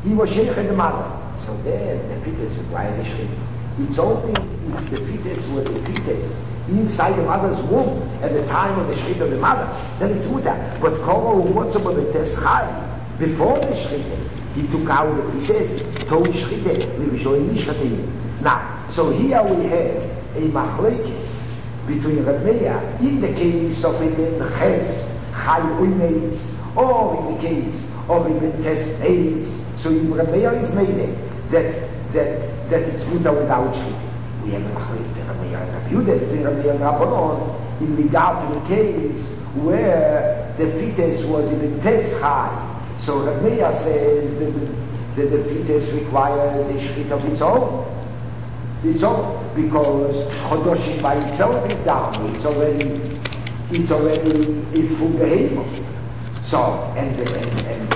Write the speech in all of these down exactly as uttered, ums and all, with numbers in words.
he was sheikh in the mother. So then the fetus requires a shrit. It's only if the fetus was a fetus inside the mother's womb at the time of the shrit of the mother, then it's muta. But Koro what's about the teschai before the shrit, he took out the fetus, told shrit, we show in shrit. Now, so here we have a machlekes between Rav Meir in the case of Ibn Ches, Chai Uimeis, or in the case of Ibn Tes Eis. So Rav Meir is made that that that it's muta without shrit. We have a machlekes between Rav Meir and Rav Yehuda, between Rav Meir and Rabbanon, in regard to the case where the fetus was Ibn Tes Chai. So Rav Meir says that the, that the fetus requires a shrit of its own. It's all because Chodoshim by itself is down. It's already, it's already a full behavior. So, and and and and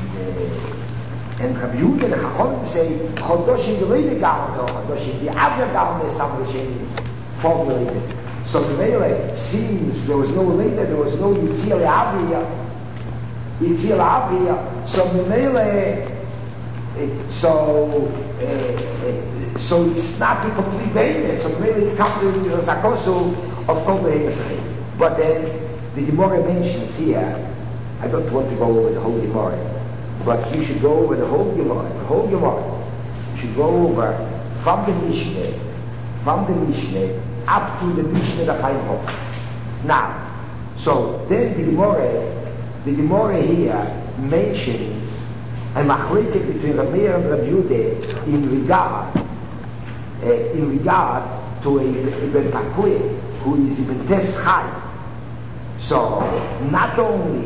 uh, and Rabbi Yehuda and Chacham say Chodoshim the way the down, or Chodoshim the other down is something formulated. So the way seems there was no later, there was no Yitzir Aviyah, Yitzir Aviyah. So the Mele, so. Uh, uh, So it's not a complete behemoth, so really it comes to the Zakosu of Kol Behemoth. But then the Gemara mentions here, I don't want to go over the whole Gemara, but you should go over the whole Gemara, the whole Gemara. You should go over from the Mishnah, from the Mishnah up to the Mishnah that I hope. Now, so then the Gemara, the Gemara here mentions a machlekes between Rav Meir and Rav Yehuda in regard Uh, in regard to a Ibn Pakuye who is Ibn Tes Chai. So not only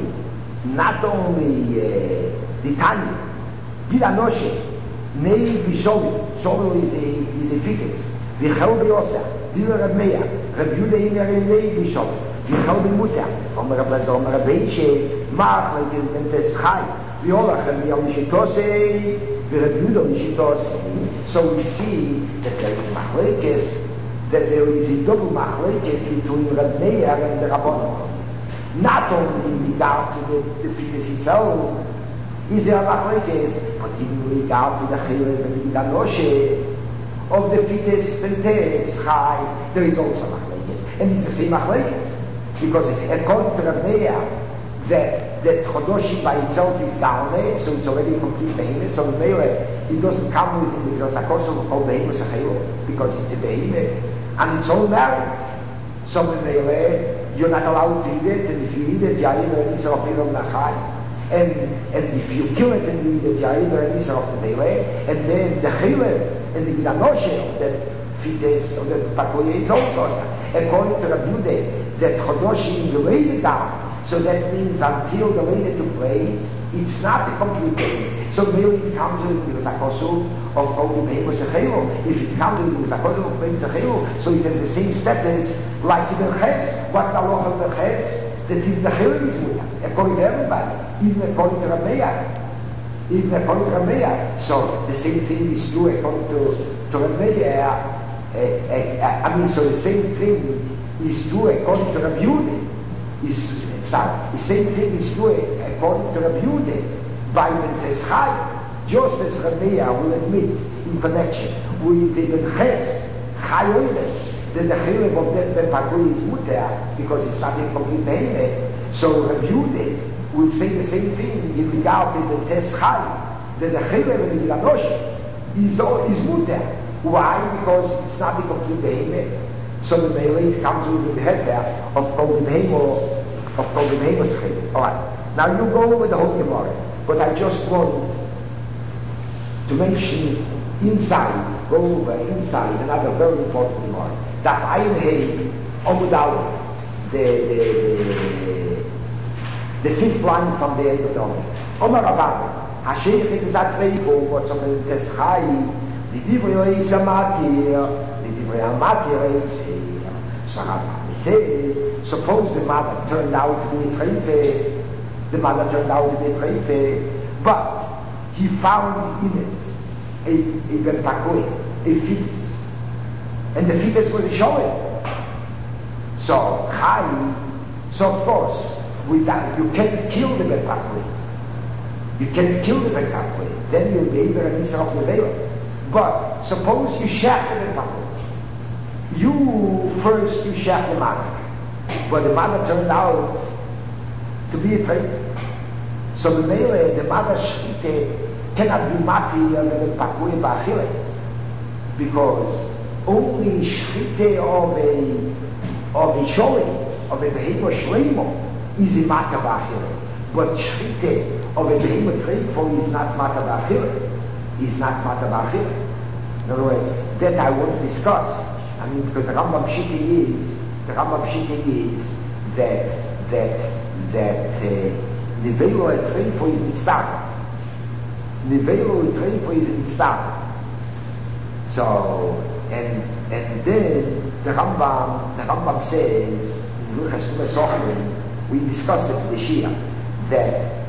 not only uh, the Tanya Bila Noshe Nei Bishovi Shovi is a is a fetus Vichel Biosa Bila Rav Meir Rav Yehuda Iner Nei Bishovi Vichel Bimuta Omer Rav Lazar Omer Rav Beishe Mach like Ibn Tes Chai Violach and Viol Nishitose Rav Yehuda Nishitose. So we see that there is machlekes, that there is a double machlekes between Rav Meir and the Rabbanon. Not only in regard to the, the fetus itself is there a machlekes, but in regard to the chilek and the ganoshe of the fetus Bentes Chai, there is also machlekes, and it's the same machlekes because according to Rav Meir, that that Chodoshim by itself is down there, so it's already a complete behemoth. So the Meir, it doesn't come with the Zakosu of Kol Behemoth Sechelo because it's a behemoth and it's all married. So the Meir, you're not allowed to eat it, and if you eat it, Yair and Isra of Miram Nachai, and and if you kill it and you eat it, Yair and Isra of the Meir, and then the Chilek and the Gdanoshe of the fetus of the Pakoye is also according to Rabbi Yehuda that Chodoshim related down. So that means until the later took place, it's not a complete day. So maybe it comes with the Zakosu of Kol Behemoth Sechelo. If it comes with the Zakosu of Behemoth Sechelo, so it has the same status like Ibn Ches. What's the law of Ibn Ches? That Ibn Ches is muta, according to everybody, even according to Rav Meir. Even according to Rav Meir. So the same thing is true according to, to Rav Meir. Uh, uh, uh, I mean, so the same thing is true according to Rav Yehuda. Is the same thing is true according to Rabbi Yehuda by Ibn Tes Chai, just as Rav Meir will admit in connection with Ibn Ches, Chai Oides, that the chilek of that Ben Pakuye is muter because it's not a complete behemoth. So Rabbi Yehuda would say the same thing in regard to Ibn Tes Chai, that the chilek of the Gdanoshe is is muter. Why? Because it's not a complete behemoth. So the Meir comes with the heter of Kol Behemoth. Of Kol Behemoth Sechelo. All right. Now you go over the whole Gemara, but I just want to mention inside, go over inside another very important Gemara. That Ayin Hey Omud Aleph, the the the fifth line from the end of the Omud. Omar Rabban, Hashem Chizat Reibo, what's on the Teschai, the Divrei Samatir, the Divrei Amatir So Rabban says, suppose the mother turned out to be a treife, the mother turned out to be a treife, but he found in it a, a Ben Pakuye, a fetus, and the fetus was a shoel. So Chai, so of course, with that you can't kill the Ben Pakuye. You can kill the Bekapwe. Then you'll be able to miss off the veil. But suppose you shach the Bekapwe. You first, you shach the mother. But the mother turned out to be a traitor. So the mele, the mother shchite cannot be mati of the Bekapwe ba'achile. Because only shchite of a of a sholi, of a behemoth shleimo, is a mata ba'achile. But shchite of a behemoth treifo is not mata ba'achile. Is not mata ba'achile. In other words, that I want to discuss. I mean, because the Rambam Pshiti is, the Rambam Pshiti is that that that nivelo uh, treifo is mitzvah. Nivelo treifo is mitzvah. So and and then the Rambam the Rambam says in Luchas Sochrim, we discussed it in the Shia, that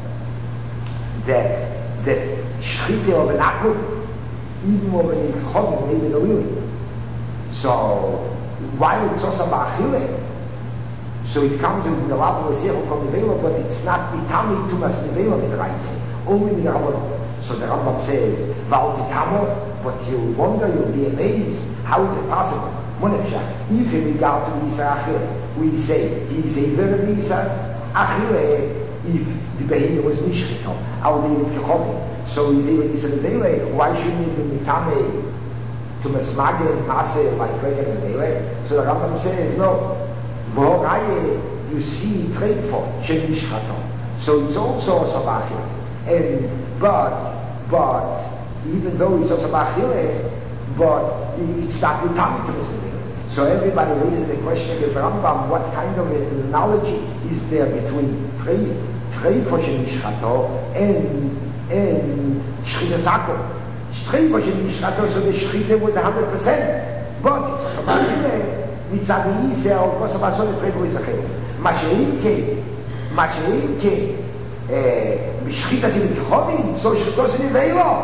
that that shchite of an akum, even of an ichod, maybe the lily. So why it's also ba'achile? So it comes in the lab of Sechel Kol Nivelo, but it's not itami tumas Nivelo midraise, only the Rambam. So the Rambam says, Val titamo, but you'll wonder, you'll be amazed, how is it possible? Monefshach, if in regard to Isa Achille, we say, he is a very Isa Achille, if the behemoth was nishchito, al the Kechovi. So he's a Isa Nivelo, why shouldn't he be mitame to Mesmage and Masse like Kregen and Nivelo? So the Rambam says, no, V'horaye, you see, treifo, shenishchato. So it's also a Sabachille. And, but, but, even though it's also Bachile, but it's not Utami to Mesmage. So everybody raises the question of Rambam, what kind of analogy is there between treifo shenishchato and, and Shchita Sako? Treifo shenishchato, so the Shchita was one hundred percent. But it's also Bachile. מצד איזה או כוס הבאסון לפרקו יזכר מה שאין כן מה שאין כן בשחית הזה בתחובין so שחיקו זה נבאילו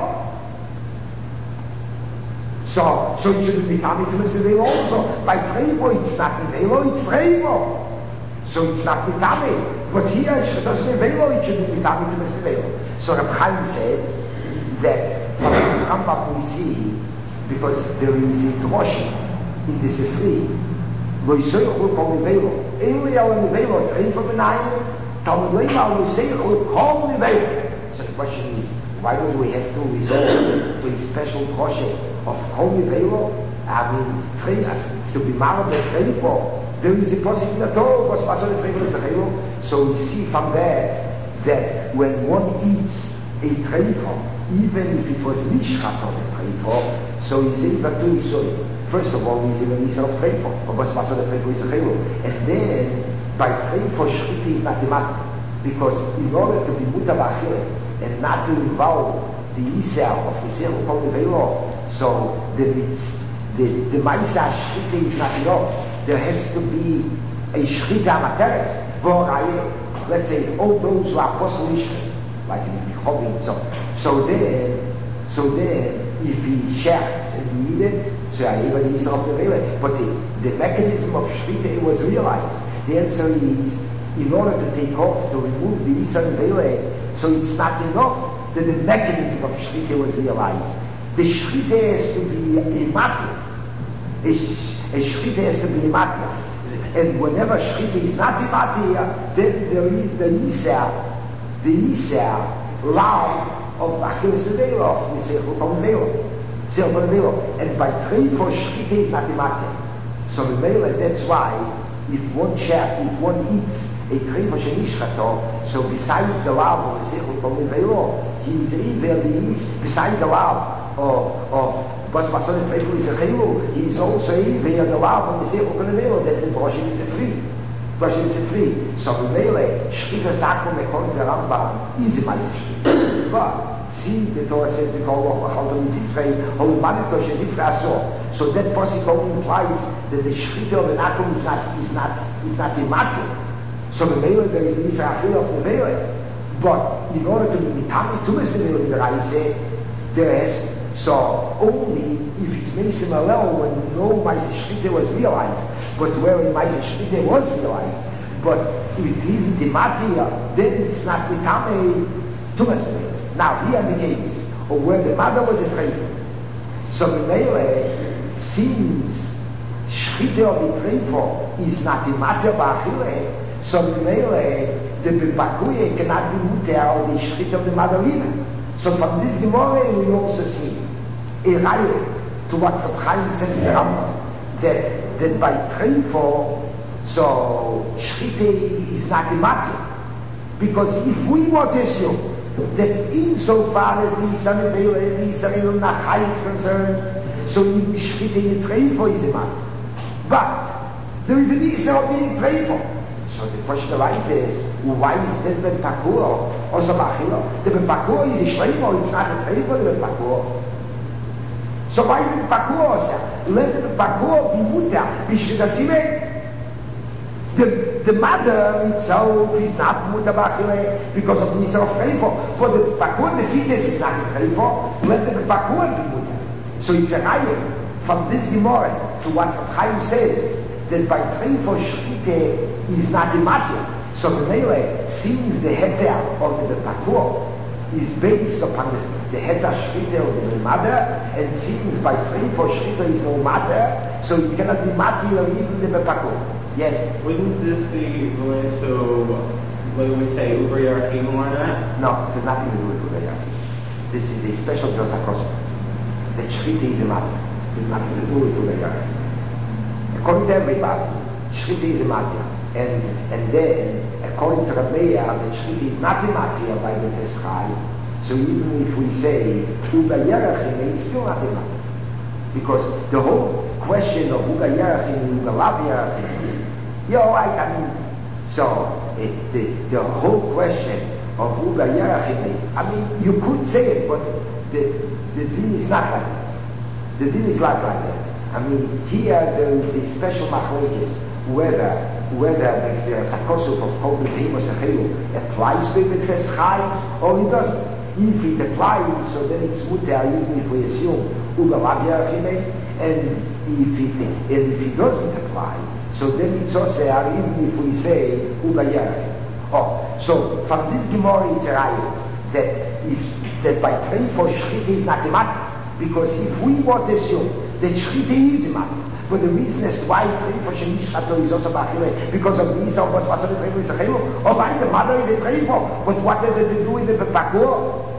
so so it should be coming to us nivelo also by trevo it's not nivelo it's trevo so it's not coming but here שחיקו זה נבאילו it should be coming to us nivelo so Reb Chaim says that from this Rambam we see because there is a drosha in the Sefri lo yisaychul kol nivelo eli al nivelo treifo benayim tal leim al yisaychul kol nivelo. So the question is, why do we have to resort to a special drosha of kol nivelo? I mean, treif, to be married at treifo, there is a possibility at all was pasol treifo l'zachelo. So we see from that that when one eats a treifo, even if it was nishchat on a treifo, so he's able to do so. First of all, he's in the Nisa of Treifo, or was Pastor of Treifo is a Chelo. And then, by Treifo, Shchita is not the matter. Because in order to be Muta Ba'achile, and not to involve the Isa of Yisrael Kol Nivelo, so the the the Maisa Shchita is not enough. There has to be a Shchita Amateres, where let's say, all those who are apostolish, like in the Chovin, so, so then, so then, if he shafts and he eat it, so I even eat off the vela. But the, the mechanism of Shchita was realized. The answer is, in order to take off, to remove the Isa and vela, so it's not enough that the mechanism of Shchita was realized. The Shchita has to be a matia. A, a Shchita has to be a matia. And whenever Shchita is not a matia, then there is the Isa, the Isa, loud, of Achilles Velo, we say Chukon Velo, Silver Velo, and by treifo Shchita is not a matter. So the Velo, that's why if one chef, if one eats a treifo shenishchato, so besides the love of the Chukon Velo, he is either the east, besides the love of of what's Mason treifo is a Chelu, he is also either the love of the Chukon Velo, that's the Rosh Hashanah. Rosh Hashanah. So the Velo, Shchita Sakum according to the Rambam is a matter. But see the Torah says we call off Chaldon Zitrei, Holumanito Shezifra Asor. So that possibly implies that the Shchita of an atom is not is not is not a matter. So the Vela there is the Yisra'achil of the Vela. But in order to be mitami to the Vela in the Raise, there is so only if it's Mesim Alel when no Maisa Shchita was realized, but where Maisa Shchita was realized. But if it isn't the matter, then it's not mitami Tumas Mele. Now, here in the case of where the mother was a treifo, so the Mele, since Shchite of the treifo is not in matter ba'achile, so the Mele, the Bepakuye cannot be muter of the Shchite of the mother either. So from this Gemara we also see a raya to what Reb Chaim said in the Rambam, that, that by treifo, so Shchite is not in matter. Because if we want to assume that insofar as the Yisrael and the Yisrael Nachai is concerned, so even Shchite in treifo is a matter. But there is an Yisrael being treifo. So the question arises, why is that Ben Pakur or Sabachilo? The Ben Pakur is a Shleimo, it's not a treifo, the Ben Pakur. So why Ben Pakur? Let the Ben Pakur be muta, be Shidasime. The, the mother itself is not muta bachile because of the Yisrael of treifo. For the Pakur, the fetus is not a treifo, let the Ben Pakur be muta. So it's a raya from this Gemara to what Chaim says, that by treifo Shchite is not a matter. So the Mele, since the heter of the Pakur is based upon the, the heter Shchite of the mother, and since by treifo Shchite is no matter, so it cannot be matter even the Pakur. Yes? Wouldn't this be related to what we say, Uber Yarachim or not? No, it has nothing to do with Uber Yarachim. This is a special Josakos. The Shchite is a matter. It has nothing to do with Uber Yarachim. According to everybody, Shchite is a matter. And, and then, according to Rabbeya, the Shchite is not a matter by the Teschai. So even if we say Uber Yarachim, it's still not a matter. Because the whole question of Uga Yarachim and Uga Lav Yarachim, you know, I, I mean, so it, the, the whole question of Uga Yarachim, I mean, you could say it, but the, the din is not like that. The din is not like that. I mean, here there is a special machlokes whether whether the Sakosuf of Kol B'Beheimos Achelu applies to the Teschai or it doesn't. If it applies, so then it's muter, even if we assume Uga Lav Yarachim, and if it and if it doesn't apply, so then it's also even if we say Uga Yarachim. Oh, so from this Gemara it's a raya that if that by treifo Shchite is not a matter, because if we want to assume that Shchite is a matter, but the reason as why treifo Shenichato is also bachile because of the Isa of Basar treifo is a chayil, or why the mother is a treifo, but what does it do with the Pakur?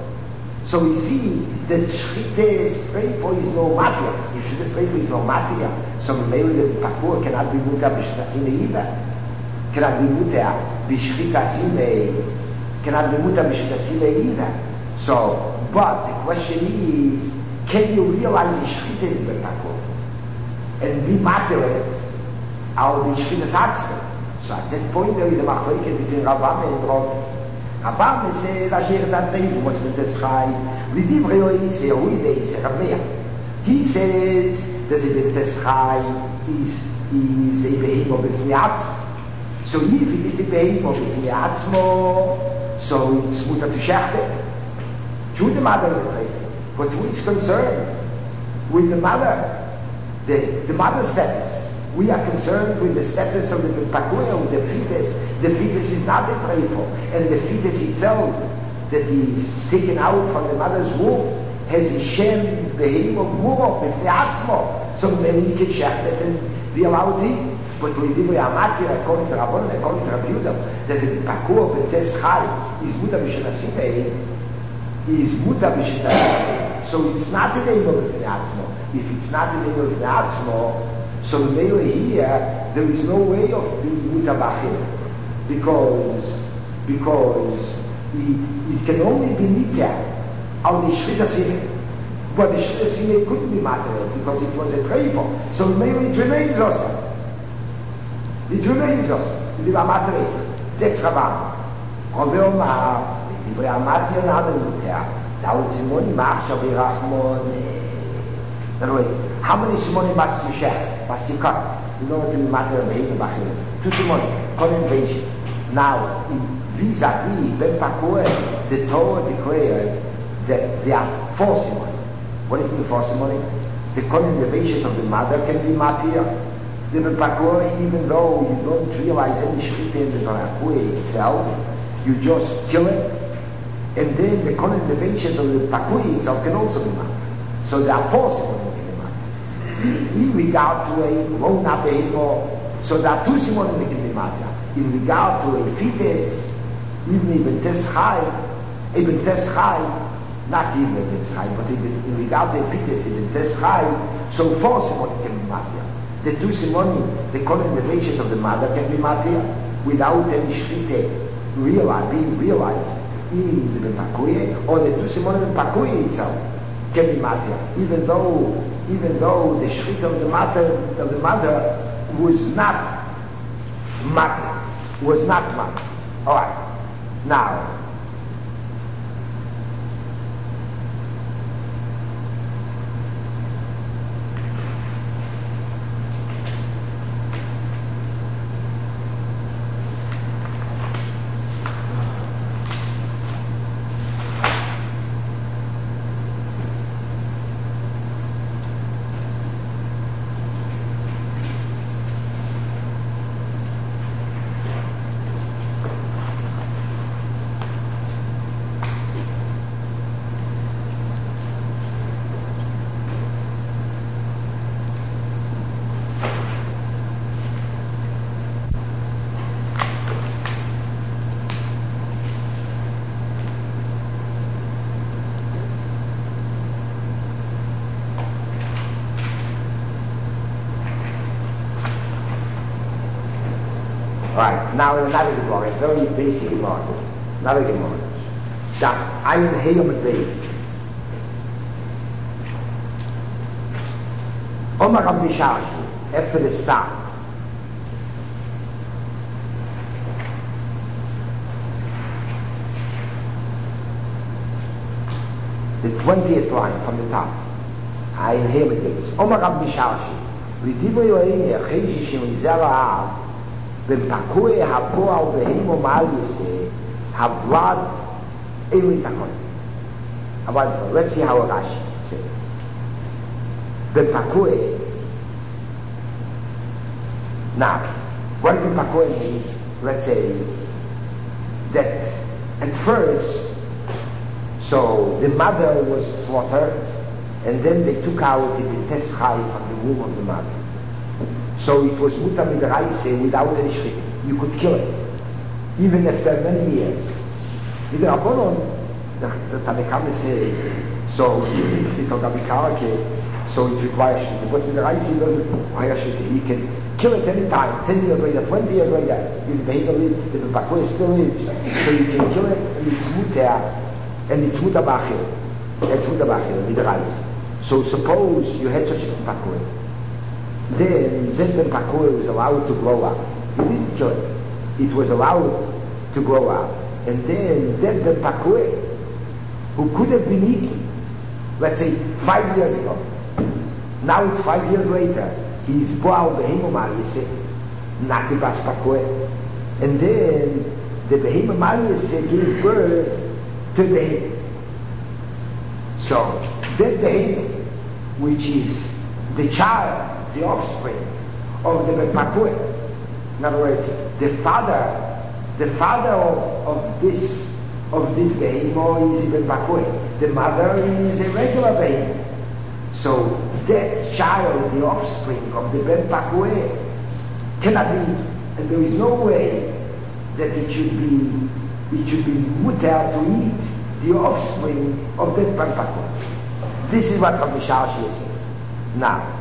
So we see that Shchite's treifo is no matter. If Shchite's treifo is no matter, so maybe the Pakur cannot be muta b'shchasime either. Cannot be muta b'shchasime. Cannot be muta b'shchasime either. So, but the question is, can you realize the Shchite in the Pakur and be matter it out the Shchite's atzme? So at that point there is a machlokes between Rambam and Rov. Rambam says, Asher that treifo, what's the Teschai? V'divrei Oise, who is the Oise? Rabbeya. He says that the Teschai is, is a beheimo b'fnei atzmo. So if it is a beheimo b'fnei atzmo, so it's muta to shechte. True, the mother is a treifo, but who is concerned with the mother? The, the mother's status. We are concerned with the status of the Pakur, with the fetus. The fetus is not a treifo, and the fetus itself that is taken out from the mother's womb has a shem beheim of muro b'fnei atzmo. So maybe we can shecht it and be allowed to eat. But we did according to Rabban, according to Rabbi Yehuda, that the Pakur of the Teschai is muta b'shnasimei, is muta b'shnasimei. So it's not the name of b'fnei atzmo. If it's not the name of b'fnei atzmo, so the Mele here, there is no way of being muta b'achil, because because it, it can only be nika on the Shchita Simei. But the Shchita Simei couldn't be matter because it was a treifo. So the Mele it remains also. It remains also. It is a matter is. That's Rabban. Rove Omar, if we are matter another muta, now it's Simoni Machshav Yerachmon. In other words, how many Simoni must you share? Must you cut? You know what the matter of Beheim Bachil. Two Simoni, Kohen Beishin. Now, in vis-a-vis Ben Pakur, the Torah declared that there are four Simoni. What is the four Simoni? The Kohen Beishin of the mother can be matir. The Ben Pakur, even though you don't realize any Shchita in the Pakur itself, you just kill it, And then the condemnation of the Pakui itself can also be matter. So there are four simonim in the matter. In regard to a grown-up behemoth, so there are two simonim in the matter. In regard to a fetus, even even tes chai, even tes chai, not even tes chai, but even in regard to a fetus, even tes chai, so four simonim can be matter. The two simonim, the condemnation of the mother can be matter without any shrite realized, being realized in the Pakuye, or the two simonim in Pakuye itself can be matter, even though even though the shrit of the mother of the mother was not matter, was not matter. All right, now. Right, now another Gemara, a very basic Gemara. Another Gemara. Now, I'm in Hayom at Beis. Omar Rav Mishashi, after the start. The twentieth line from the top. I'm in Hayom at Beis. Omar Rav Mishashi, V'divrei Yorein Yecheshi Shemizera V'mpakui ha'po'al v'heimo ma'al yiseh ha'vlad elit hakol. Let's see how Rashi says. V'mpakui. Now, what does v'mpakui mean? Let's say that at first, so the mother was slaughtered, and then they took out the teschai from the womb of the mother. So it was mutar midaraisa without any shchita. You could kill it, even after many years. In the Rabbanon, the Tanakama says, so it's on Gabikarake, so it requires shchita. But midaraisa doesn't require shchita. He can kill it any time, ten years later, twenty years later. If the behavior lives, if the bakwe still lives, so you can kill it, and it's mutar, and it's mutar bachil. It's mutar bachil, midaraisa. So suppose you had such a bakwe. Then, then the pakui was allowed to grow up. You didn't kill it. It was allowed to grow up. And then, then the pakui, who could have been eaten, let's say five years ago, now it's five years later, he's boal behemomar, you say, not the bas pakui. And then, the behemomar, you say, gave birth to the behem. So, that behem, which is the child, the offspring of the Pakui. In other words, the father, the father of, of this of this behemoth is the Pakui. The mother is a regular behemoth. So that child, the offspring of the Ben Pakui, cannot be, and there is no way that it should be it should be mutar to eat the offspring of that Ben Pakui. This is what Rav Mishashi says. Now,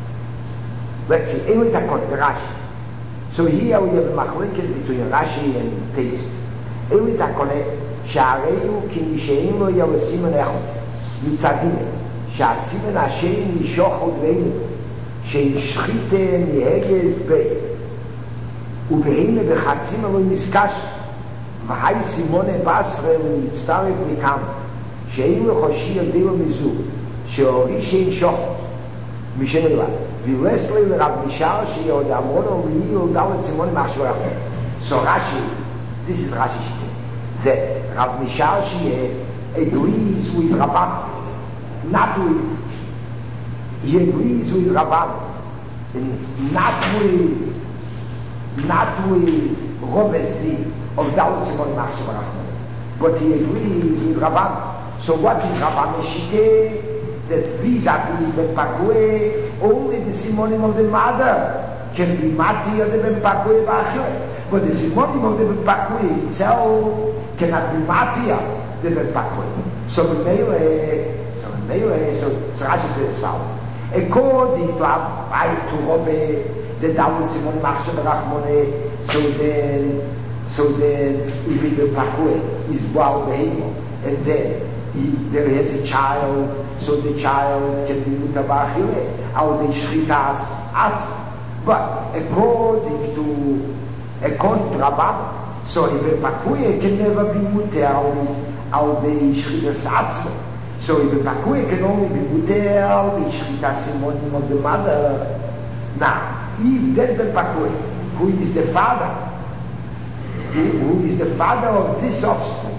let's see, Elit HaKon, the Rashi. So here we have a machlekes between Rashi and Teisus. Elit HaKon, Sha'areyu ki nishein lo yav simen echot, mitzadine, sha'asimen Hashem nishoch od veinu, she'ishchite mihegez bei, ubeheime bechatzim alo niskash, v'hai simone basre u'nitztaref mikam, she'ein lechoshi yadeo mizu, she'ori she'in shoch, mishenelwa. V'lesli l'Rav Mishashi or the Amono v'yiyu dalet simon machshorach. So Rashi, this is Rashi shite, that Rav Mishashi agrees with Rabban, not with, he agrees with Rabban, and not with, not with Robesti of dalet simon machshorach. but he agrees with Rabban. So what is Rabban Shiteh? That vis-a-vis Ben Pakue, only the simonim of the mother can be mati of the Ben Pakue b'achile. But the simonim of the Ben Pakue itself cannot be mati of the Ben Pakue. So the Meile, so the Meile, so Rashi says as follows. According to Abai, to Robbe, the Dawud Simon Machshav Rachmone, so then, so then, if the Ben Pakue is Baal Behemo, and then he, there is a child, so the child can be mutabachile, or the shchitas atz. But according to according to Rabban, so if a pakuye can never be muter, or the shchitas atz. So if a pakuye can only be muter, the shchitas simonim of the mother. Now, if that the pakuye, who is the father, who, who is the father of this offspring,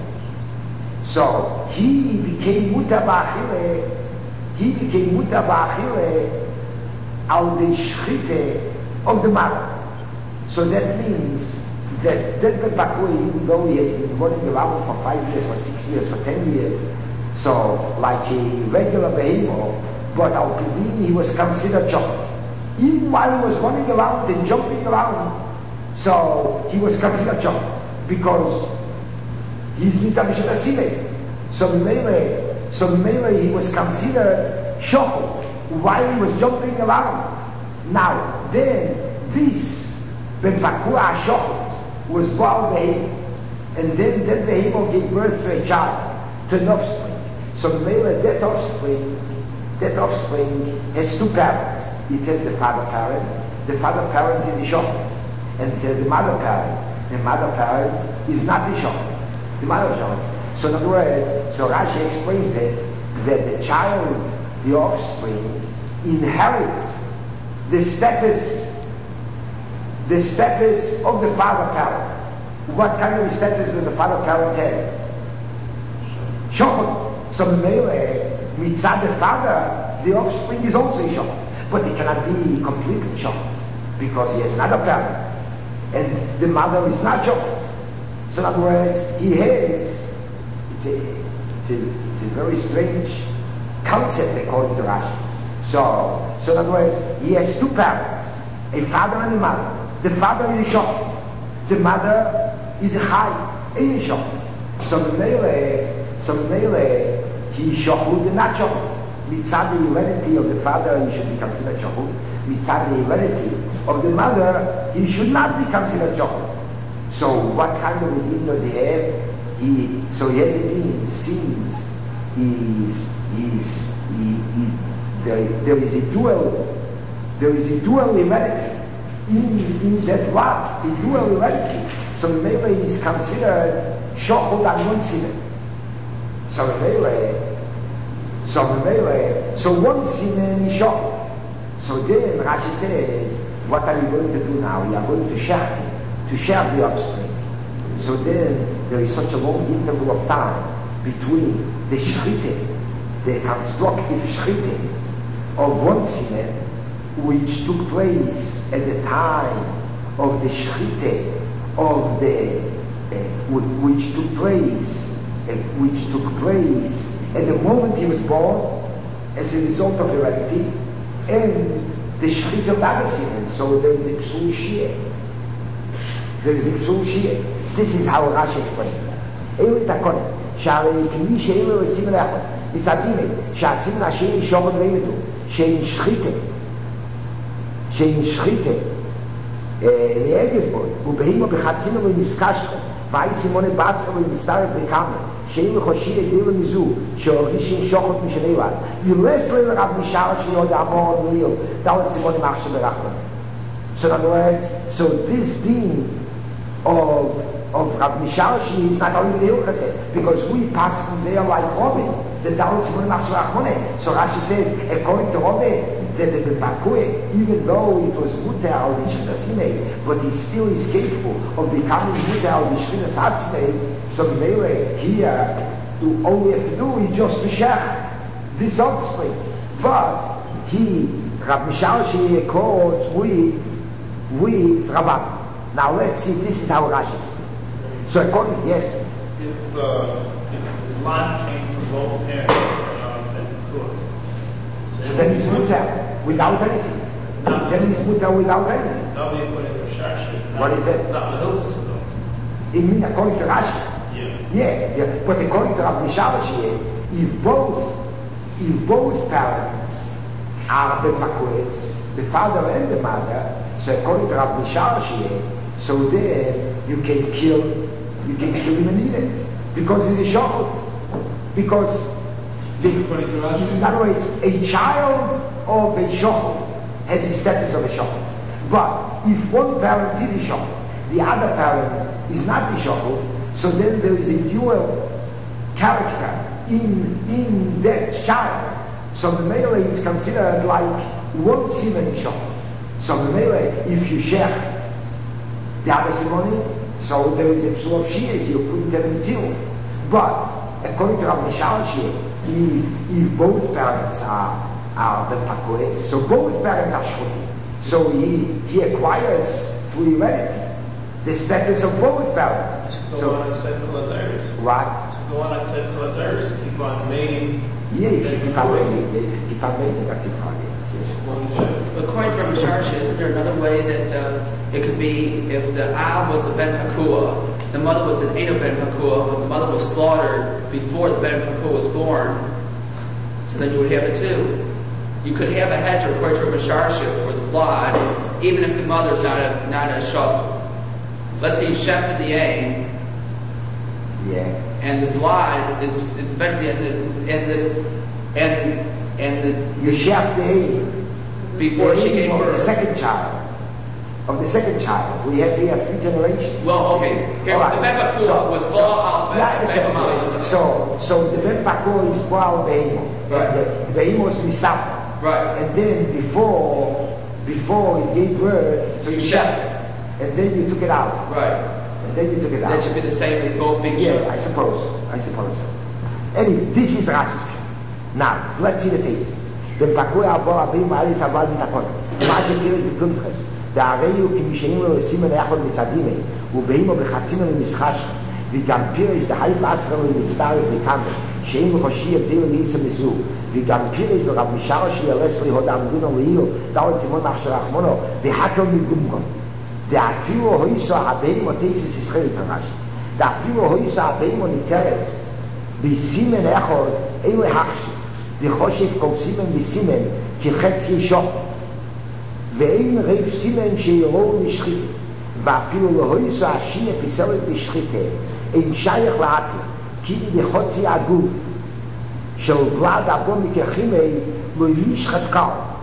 so he became mutar b'achile, he became mutar b'achile al the shchite of the mother. So that means that that Ben Pakui, even though he has been running around for five years, for six years, for ten years, so like a regular behemoth, but al Pidin he was considered chocolate. Even while he was running around and jumping around, so he was considered chocolate because he's Nitamishat Asime. So Mele, so Mele, he was considered Shochel while he was jumping around. Now, then, this Ben Pakua Shochel was Baal Behem, and then that Behem gave birth to a child, to an offspring. So Mele, that offspring, that offspring has two parents. It has the father parent. The father parent is the Shochel, and it has the mother parent. The mother parent is not the Shochel. The mother Shochel. So in other words, so Rashi explains it, that the child, the offspring, inherits the status, the status of the father parent. What kind of status does the father parent have? Shochel. So Mele, mitzad the father, the offspring is also Shochel, but it cannot be completely Shochel because he has another parent, and the mother is not Shochel. So in other words, he has. It's a, it's, a, it's a very strange concept according to Rashi. So, so in other words, he has two parents, a father and a mother. The father is a Shochel. The mother is a Chai, a Shochel. So the Mele, so the Mele, he is Shochel, the not Shochel. Mitzad the heredity of the father, he should be considered Shochel. Mitzad the heredity of the mother, he should not be considered Shochel. So what kind of a deen does he have? He, so he has a deen since he's, he's, he, he, there, there is a dual, there is a dual heredity in, in that lot, a dual heredity. So Mele is considered Shochel and non-Simen. So Mele, so Mele, so one Simen is Shochel. So then Rashi says, what are you going to do now? You are going to share, to share the offspring. So then there is such a long interval of time between the shchite, the constructive shchite of one simen, which took place at the time of the shchite of the, uh, which took place, uh, which took place at the moment he was born, as a result of heredity, and the shchite of the other simen. So there is a psul shir. There is a psul shir. This is how Rashi explains it. Ewe takon, שהרי כמי שאילו לסימן אחד, מצד ג' שהסימן השני שוחד ואימתו, שאין שחיתה, שאין שחיתה, נהגס בו, ובהימו בחצינו ומסקשכו, ואי סימוני בסכו ומסתרת בקאמה, שאילו חושי הגדילו מזו, שהורגישים שוחד משני ועד, יולס ליל רב משאר שיוד המון וליל, דלת סימוני מחשב ברחמן. So in other words, so this thing of of Rav Misharshi is not only the Hilchaseh, because we pass from there like Robin, the Dalit Simon Machshel Achmone. So Rashi says, according to Robin, that the Bakue, even though it was Mutter al Dishrinasime, but he still is capable of becoming Mutter al Dishrinas Atzmei. So Mele here, to, all we have to do is just to share this offspring. But he, Rav Misharshi, quotes with, with Rabban. Now let's see, this is how Rashi explains. So according, yes. if, uh, if the line came from both parents, uh, then of course. So Then it's mutter without anything. No. Then it's mutter without anything. That'll be put in the Rashi. What is it? Not the hills, though. It means according to Rashi. Yeah. Yeah, yeah. But according to Rabbi Misharashi, if both, if both parents are the makues, the father and the mother, so according to Rabbi Misharashi, so then you can kill, you can kill him and eat it because it's a shochet. Because the, in other words, a child of a shochet has the status of a shochet. But if one parent is a shochet, the other parent is not the shochet, so then there is a dual character in in that child. So the male is considered like one semen shochet. So the male, if you share the other simony, so there is a psul of shears, you put them in till. But according to Rabbi Misharashi, if, if both parents are are the pakoes, so both parents are shchutim. So he he acquires through heredity the status of both parents. The So one that said Kaladeris. what? The one that said Kaladeris, keep on mating. Yeah, if you keep on making, keep on making, that's it. Yes. According to Rabbi Sharsha, isn't there another way that uh, it could be if the Av was a Ben Pakua, the mother was an Edo Ben Pakua, but the mother was slaughtered before the Ben Pakua was born, so then you would have it too. You could have a hedge according to Rabbi Sharsha for the flood, even if the mother's not a not a shach. Let's say you shefted the aim, Yeah. and the flood is is effectively and, and this and and the, You shaft the aim. before the she aim gave of birth. the second child. Of the second child. We have here three generations. Well, okay. Here, All right. the Ben Pakua So- was so- Baal Yeah, I understand. Al So, so the Ben Pakua is Baal Behemo. Right. The Behemo is Nisapa. Right. And then before, before it gave birth, so you shaft it. And then you took it out. Right. And then you took it out. That should be the same as both being Yeah, shot. I suppose. I suppose so. Anyway, this is Rashi's. Now, let's see the thesis. Ben Pakui Abba Abim Alis Abad Mitakon. מה שפירק בפלונטרס. דהרי הוא כמשאים לו לסימן אחד מצדימה, ובאים לו בחצימה למשחש, וגם פירש דהי בעשרה לו למצטרף לקאמר, שאין לחושי הבדל לאיסה מזו, וגם פירש לרב משאר שילס לי הוד עמדונו לאיו, דאו צימון מחשר רחמונו, והקל מגומגום. דאפילו הויסו הבאים אותייס וסיסחל התרש. דאפילו הויסו הבאים וניטרס, בסימן אחד, אין להחשי, וחושב כל סימן בסימן, כחצי שוק. ואין רב סימן שיראו לשחית, ואפילו להויסו השינה פיסלת בשחיתה, אין שייך לעתיד, כי בחוצי הגוף, של ולד אבו מכחימי, לא ישחט קל.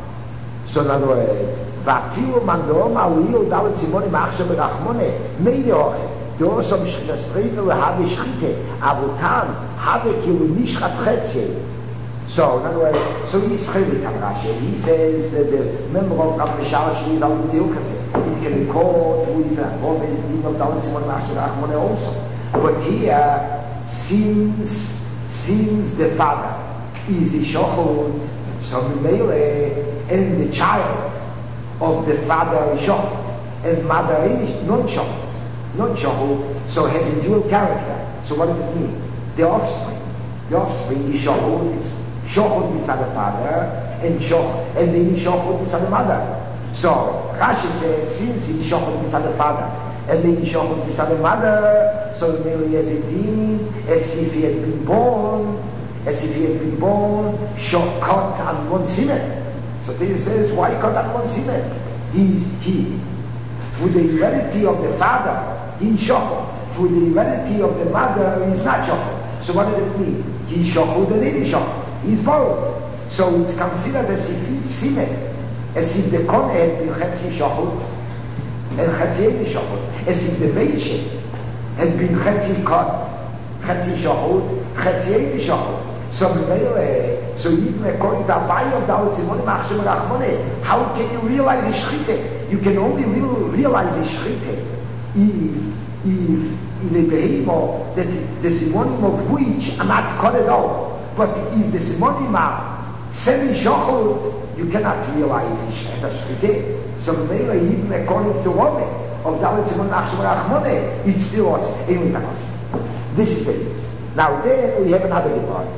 So in other words, ואפילו מנדרום עלויו דלת סימוני מאחשה ברחמונה, מי דאוכל, דאוסם שנסטרינו להווה שחיתה, אבל כאן, הווה כאילו נשחט חצי. So, in other words, so he's chaylik on Rashi. He says that the member of Rav Misharashi is al Diukase. He can record with a Robin, even of Dalit Simon Rashi Rachmone also. But here, since, since the father is Ishochot, so the male and the child of the father is Ishochot, and mother is non-Shochot, non-Shochot, so has a dual character. So what does it mean? The offspring. The offspring is Shochot, it's Shochot beside the father, and Shochot, and then Shochot beside the mother. So Rashi says, since he's Shochot beside the father, and then Shochot beside the mother, so the male has a deed as if he had been born, as if he had been born, Shochot on one semen. So he says, why cut on one semen? He's he, through the heredity of the father, he's Shochot. Through the heredity of the mother, he's not Shochot. So what does it mean? He's Shochot and he's Shochot. He's both. So it's considered as if he's semen, as if the Kon had been Chetzi Shochot and Chetzi Shochot, as if the Meishe had been Chetzi Kot, Chetzi Shochot, Chetzi Shochot. So the male, so even according to Abai of Dalit Simon Machshem Rachmone, how can you realize a Shchite? You can only realize a Shchite if, if in a behemoth that the Simonim of which are not cut at all. But if the Simonim are semi-Shochot, you cannot realize a Shchite. So the male, even according to Rome of Dalit Simon Machshem Rachmone, it's still us. This is the Now then we have another Gemara.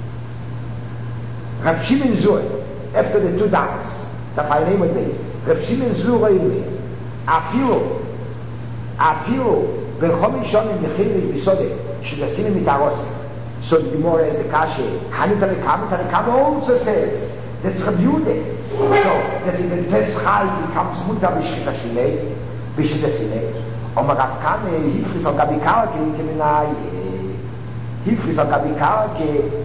Rav Shimon Zur, after the two dance, the by name of days, Rav Shimon Zur Oimri, Afiru, Afiru, Ben Chomish Shonim Yechirik Bisode, Shidasinim Mitaros. So the Gemara is the Kashi, Hanita Lekam, Lekam also says, that's Rav Yude. So that in the Teschai becomes Mutter Bishitasinei, Bishitasinei. Omar Rav Kame, Hifris al Gabikara, Keminaye. Hifris al Gabikara,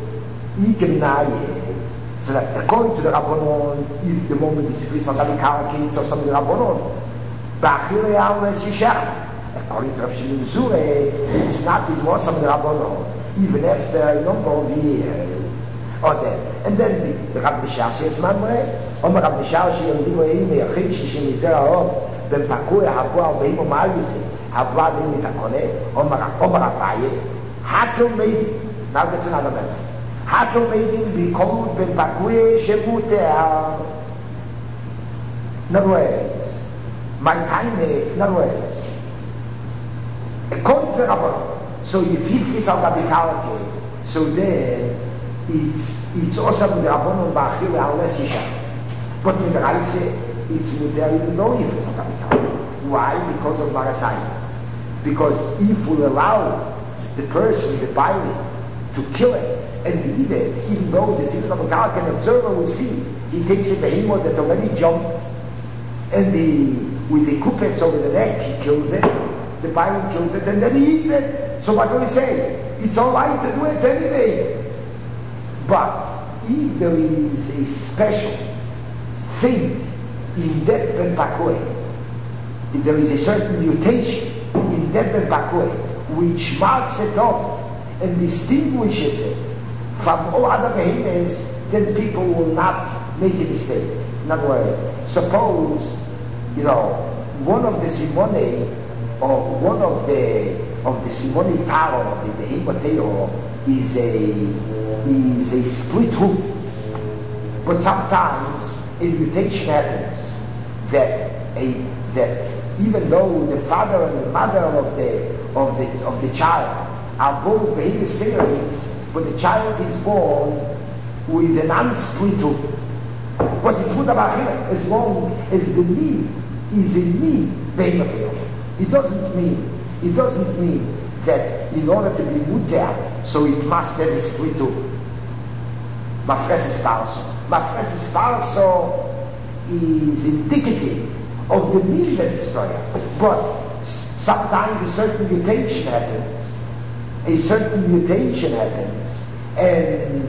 Keminaye. So that according to the Rabbanon, if the moment is Hifris al Gabikara, it's of some of the Rabbanon. Ba'achir Ya'al Nes Yishach. According to Rav Shimon Zur, it's not, it was some of the Rabbanon. Even after a number of years. Oh, then. And then the Rav Mishashi is Mamre. Omar Rav Mishashi, Yomdigo Eime, Yachim Shishim Mizer Ha'ov, Ben Pakui, Ha'avua, Beimo Ma'alisi, Ha'avua, Beimo Mitakone, Omar Abaye, Hakel Meidin. Now that's another matter. Hakel Meidin, Bikolut, Ben Pakui, Shemutea. In other words, my time, in other words, according to the Rabbanon, so if he is al Gabikalake, so then it's it's also with the Rabbanon Ba'achil unless Yishach. But with the Raise, it's with the even though if it's al Gabikalake. Why? Because of Marasai. Because if we allow the person, the Bailey, to kill it and eat it, even though the Sifra Gabikalake, an observer will see, he takes a behemoth that already jumped, and the, with the kupets over the neck, he kills it. The Bible kills it and then he eats it. So what do we say? It's all right to do it anyway. But if there is a special thing in that Ben Pakoi, if there is a certain mutation in that Ben Pakoi which marks it off and distinguishes it from all other behaviors, then people will not make a mistake. In other words, suppose, you know, one of the Simone or one of the of the Simone Taro of the Behemoteo is a is a split hoop. But sometimes a mutation happens that a that even though the father and the mother of the of the of the child are both Behemoteo, but the child is born with an unsplit hoop. But it's Mudabachir as long as the knee is a knee Behemoteo. It doesn't mean, it doesn't mean that in order to be muter, so it must have a split hoop. Mafresis parso. Mafresis parso is indicative of the Mishnah destroyer. But sometimes a certain mutation happens. A certain mutation happens. And,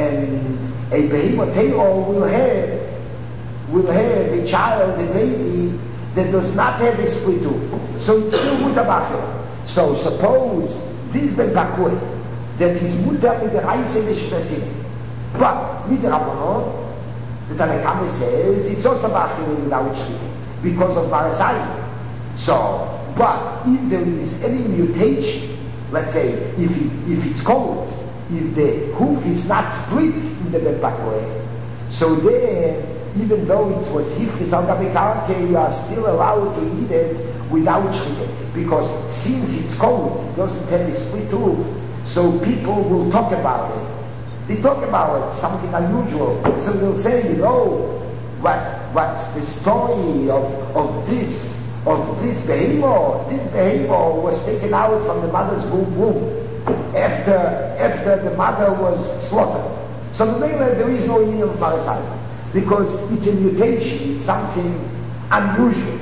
and a behemoteo will have, will have a child, a baby, that does not have a split hoop. So it's still mutabachir. So suppose this Ben Bakui, that is mutar with the Raise Veshtasim. But with the Rabbanon, the Tanakama says it's also bachir without shchita because of Marasai. So, but if there is any mutation, let's say if it, if it's cold, if the hoof is not split in the Ben Bakui, so then even though it was hifris al gabikarke, you are still allowed to eat it without shchita, because since it's cold, it doesn't have a split hoof, so people will talk about it. They talk about it, something unusual. So they'll say, you know, what what's the story of, of this of this behemoth? This behemoth was taken out from the mother's womb, womb after after the mother was slaughtered. So the mainland there is no union of Marasai, because it's a mutation, it's something unusual.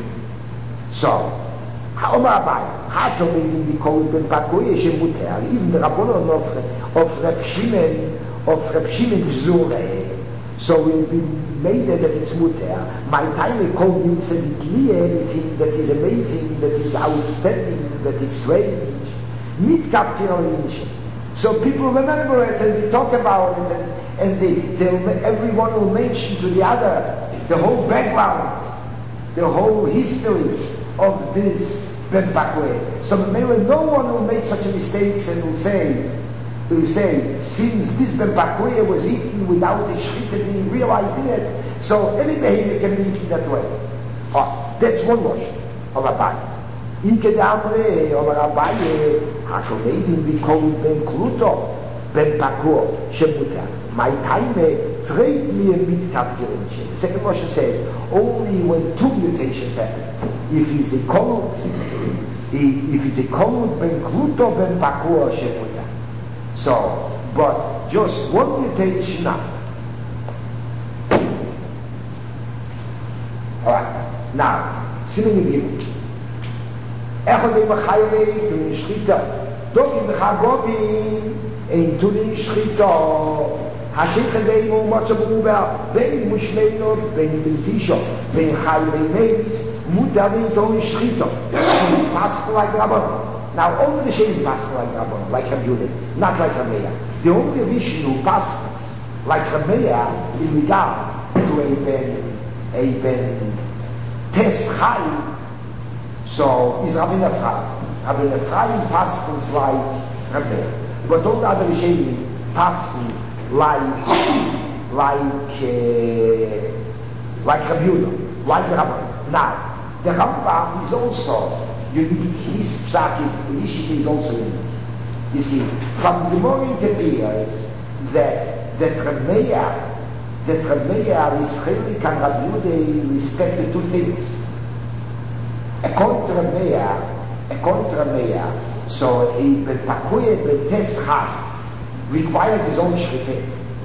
So, Omar Abai, Hato meaning the code Ben Bakoye Shemuter, even the Rabbanon of of Reb Shimon of Reb Shimon Zure. So we made it that it's muter. My time called means anything that is amazing, that is outstanding, that is strange. Mit kaptironishin. So people remember it and they talk about it, and, and they, they, everyone will mention to the other the whole background, the whole history of this Ben Bakwe. So maybe no one will make such a mistake and will say, will say, since this Ben Bakwe was eaten without the shchita being realized in it, so any behavior can be eaten that way. Oh, that's one notion of Abai. Ike de Amre, aber Abaye, Hakomedim, wie kommt Ben Kluto, Ben Pakur, Shemuta. My time, trade me a bit The second Moshe says, only when two mutations happen. If he's a common, if it's a common Ben Kluto, Ben Pakur, Shemuta. So, but just one mutation not. Alright, now, Simen Yevim. Echad im Chayre, Tunin Shchita. Dog im Chagobim, ein Tunin Shchita. Hashikha veim u Motza Beruba, veim Mushmeinot, veim Biltisho, veim Chayre Meis, Mutavim Tunin Shchita. Passed like Rabban. Now, only the Shem passed like Rabban, like Rabban, not like Rameya. The only Rishon who passes like Rameya in regard to a Ben, a Ben Tes Chai. So is Rabbi Ephraim. Rabbi Ephraim passes like Rabbi. But all the other Rishonim pass like like uh, like Rabbi Yehuda, like Rabbi. Now the Rambam is also unique. His psak is Yeshiva is also unique. You see, from the more it appears that that Rameya that Rameya is really can Rabbi Yehuda in respect to two things. A contra Meya, a contra Meya, so a Betakuye Betes Chai requires his own shritik.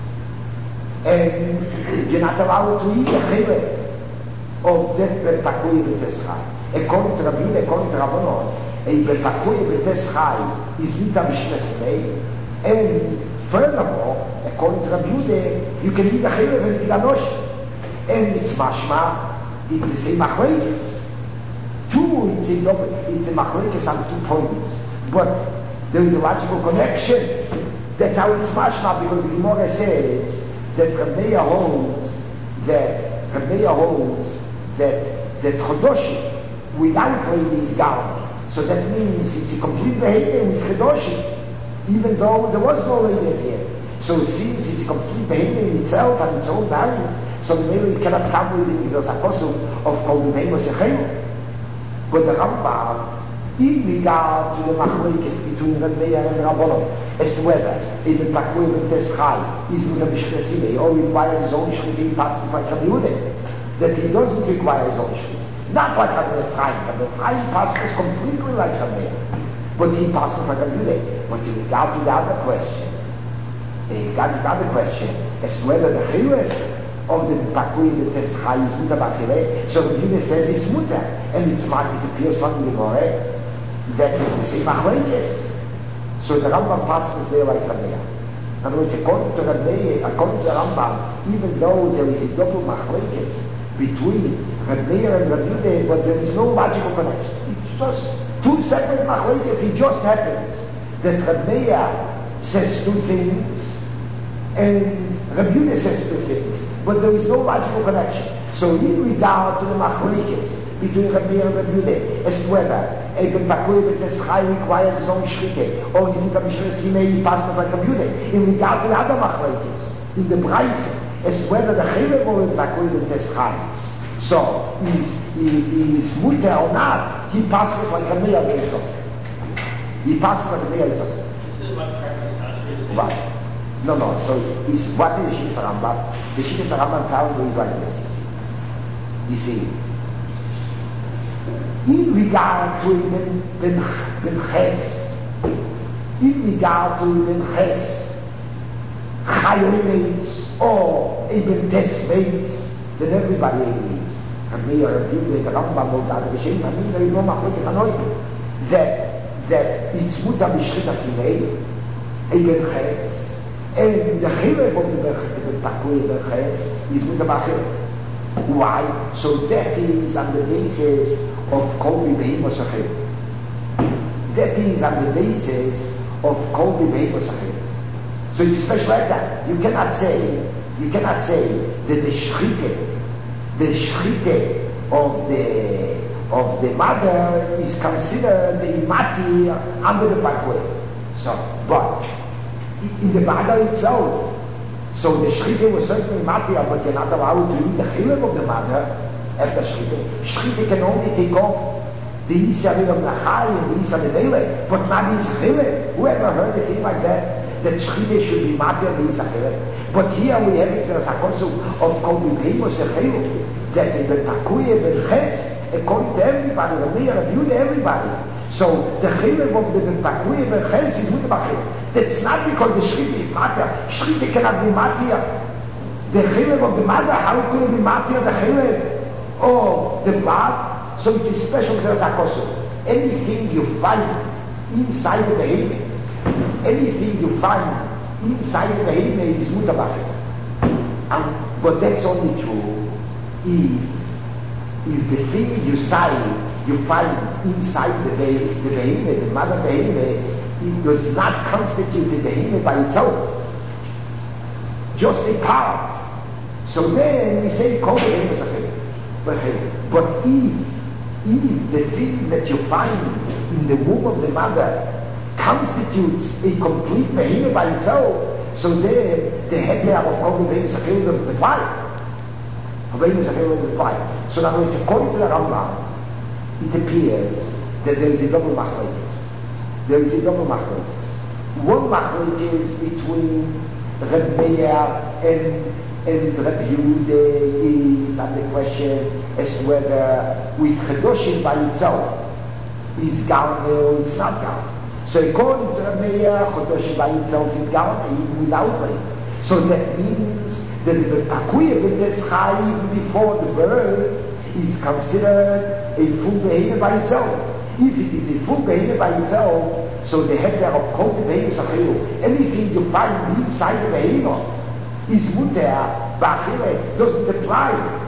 And you're not allowed to eat a chile of that Betakuye Betes Chai. A contra Meya, a contra Rabbanon, a Betakuye Betes Chai is not a Mishnes Mei. And furthermore, a contra Meya, you can eat a chile when it's Ganosh. And it's mashma, it's the same machlekes. Two, it's a it's a machlekes on two points, but there is a logical connection. That's how it's mashma, because the Gemara says that Rameya holds that Rameya holds that that chodoshim without lady is gone. So that means it's a complete behavior with chodoshim, even though there was no ladies here. So since it's a complete behavior in itself and its own value, so maybe it cannot come with the apostle of kol b'meimos yechelu. But the Rambam, in regard to the machlekes between Rameya and Rabbanon, as to whether if the Pakuy with Teschai is with a Mishkesime or requires his own shritik passes like Rabbi Yehuda, that he doesn't require his own shritik. Not like Rabbi Ephraim. Rabbi Ephraim passes completely like Rameya, but he passes like Rabbi Yehuda. But in regard to the other question, in regard to the other question, as to whether the Chilek of the Pakuy with Teschai is muta b'achile, so the Yehuda says it's muta, and it's not, it appears from the Gemara that it's the same machlekes. So the Rambam passes there like Rameya. In other words, according to Rameya, according to the Rambam, even though there is a double machlekes between Rameya and Rabbi Yehuda, but there is no magical connection. It's just two separate machlekes. It just happens that Rameya says two things and Rabbi Yehuda says two things, but there is no logical connection. So in regard to the machlekes between Rabbi and Rabbi Yehuda, as to whether a Ben Pakuy Betes Chai requires his own shritik, or he's not a Mishra Simei, he passes like Rabbi Yehuda, in regard to the other machlekes, in the Braise, as to whether the Chilek or Ben Pakuy Betes Chai. So, is he is muter or not, he passes like Rabbi Yehuda. He passes like Rabbi Yehuda. This is what practice Rashi is. Right. No, no, so is what is the Shittas Rambam? The Shittas Rambam probably is like this. You see, in regard to Ben, ben, ben Ches, in regard to Ben Ches, Chayomeitz, or Eben Tes Meitz, then everybody agrees. And me or you, the Rambam, or the other Shem, I mean, there is no machlekes anointed. That, that it's muta b'shchita simei, Eben Ches, and the Chilek of the Pakuy Ben Ches is muta b'achilek. Why? So that is on the basis of Kol Behemoth Achil. That is on the basis of Kol Behemoth Achil. So it's special like that. You cannot say, you cannot say that the Shchite, the Shchite of the of the mother is considered the Mati under the Pakuy. So, but in the mother itself, so the Shchite was certainly Matia, but you're not allowed to eat the Chilek of the mother after Shchite. Shchite can only take off the Yisrael of Nachai and the Yisrael of Ele, but not Yisrael. Whoever heard a thing like that? That Shchita should be matter the Yisrael. But here we have it as a concept of Kolbidhemos Echelu, that in the Takuye ben Ches, according to everybody, the mayor reviewed everybody. So the Chilem of the Takuye ben Ches is Mutabachir. That's not because the Shchita is matter. Shchita cannot be matter. The Chilem of the mother, how could it be matter the Chilem? Oh, the blood. So it's a special Zerazakosu. Anything you find inside the Behemoth, anything you find inside the Behemoth is Mutabachir. And but that's only true if if the thing you say you find inside the Behemoth, the Behemoth, the mother Behemoth, it does not constitute the Behemoth by itself, just a part. So then we say Kol Behemoth Echelu. But if if the thing that you find in the womb of the mother constitutes a complete behemoth by itself, so there the heter of Kol Behemoth Echelu doesn't apply. Behemoth Echelu doesn't apply. So now it's according to the Rambam, it appears that there is a double machlokes. There is a double machlokes. One machlokes is between Reb Meir and and Reb Yehuda is on the question as to whether with Chedoshim by itself is Gaon or it's not Gaon. So according to Reb Meir, Chedoshim by itself is Gaon even without rain. So that means that the Takuya B'tes Chai before the birth is considered a full behemoth by itself. If it is a full behemoth by itself, so the heter of Kol Behemoth Echelu, anything you find inside the behemoth is muter, ba'achile, doesn't apply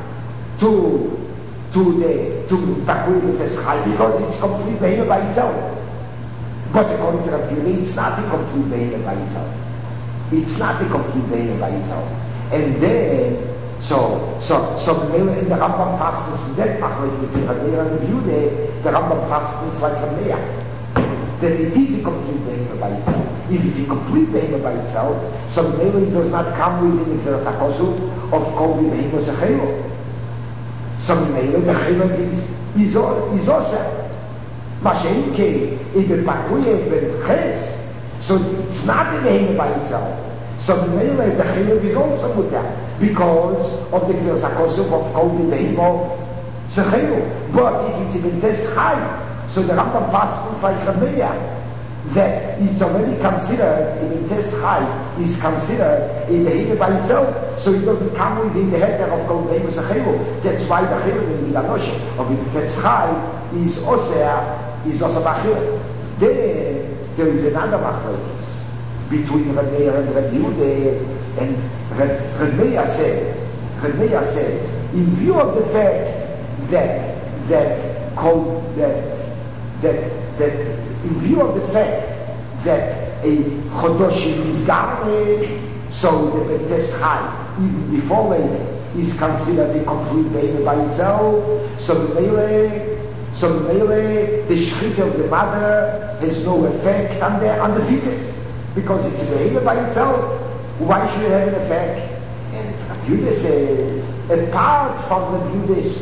to to the to Takuya B'tes Chai because it's complete behemoth by itself. But according to Rabbi Yehuda, it's not a complete behemoth by itself. It's not a complete behemoth by itself. And then so so so in the Rambam passes that machlokes between Rabbi Meir and Rabbi Yehuda, the Rambam passes like Rabbi Meir, that it is a complete behemoth by itself. If it's a complete behemoth by itself, so maybe it does not come within the Zerazakosu of Kol Behemoth Echelu. So maybe the Chilem is is is also Masha'inke in the Takuya ben Ches, so it's not a behemoth by itself. So maybe the Chilem is also mutar because of the Zerazakosu of Kol Behemoth Echelu. But if it's in B'tes Chai, so the Rambam passes like Rameya, that it's already considered, in the test high, is considered a behemoth by itself, so it doesn't come within the heter of Kol Behemoth Echelu. That's why the Chilem in Milanosh of the test high is Osea, is also Bachir. Then there is another machlokes between Reb Meir and Reb Yehuda, and Reb, Reb Meir says, Reb Meir says, in view of the fact that that Kol that that that in view of the fact that a Chodoshim is Gaon, so the B'tes Chai, even before later, is considered a complete behemoth by itself. So the Meire, so the Meire, the Shchita of the mother has no effect on the on the fetus because it's a behemoth by itself. Why should it have an effect? And Rabbi Yehuda says, apart from the Yehuda's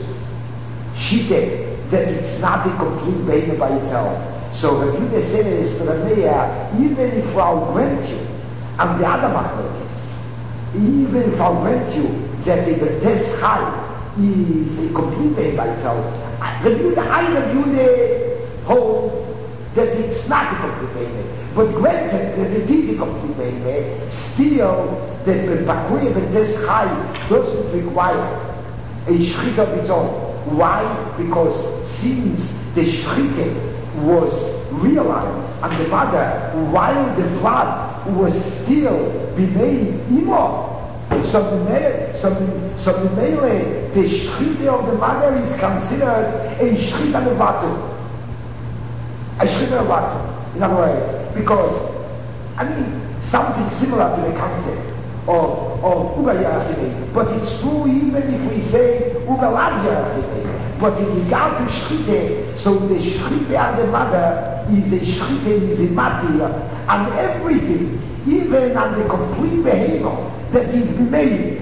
Shita, that it's not a complete behemoth by itself. So Rabbi Yehuda says to Reb Meir, even if I'll grant you, and the other machlokes, even if I'll grant you that the B'tes Chai is a complete behemoth by itself, Rabbi Yehuda, I Rabbi Yehuda hold that it's not a complete behemoth. But granted that it is a complete behemoth, still that the Takuya B'tes Chai doesn't require a shchita of its own. Why? Because since the shchita was realized and the mother, while the blood was still b'nei imo, so the male, so the, so the male, the shchita of the mother is considered a shchita levatu, a shchita levatu. In other words, because I mean something similar to the concept of of uga yarachidei, but it's true even if we say uga lav yarachidei. But in regard to shchita, so the shchita of the mother is a shchita, is a matir, and everything, even on the complete behemoth that is made.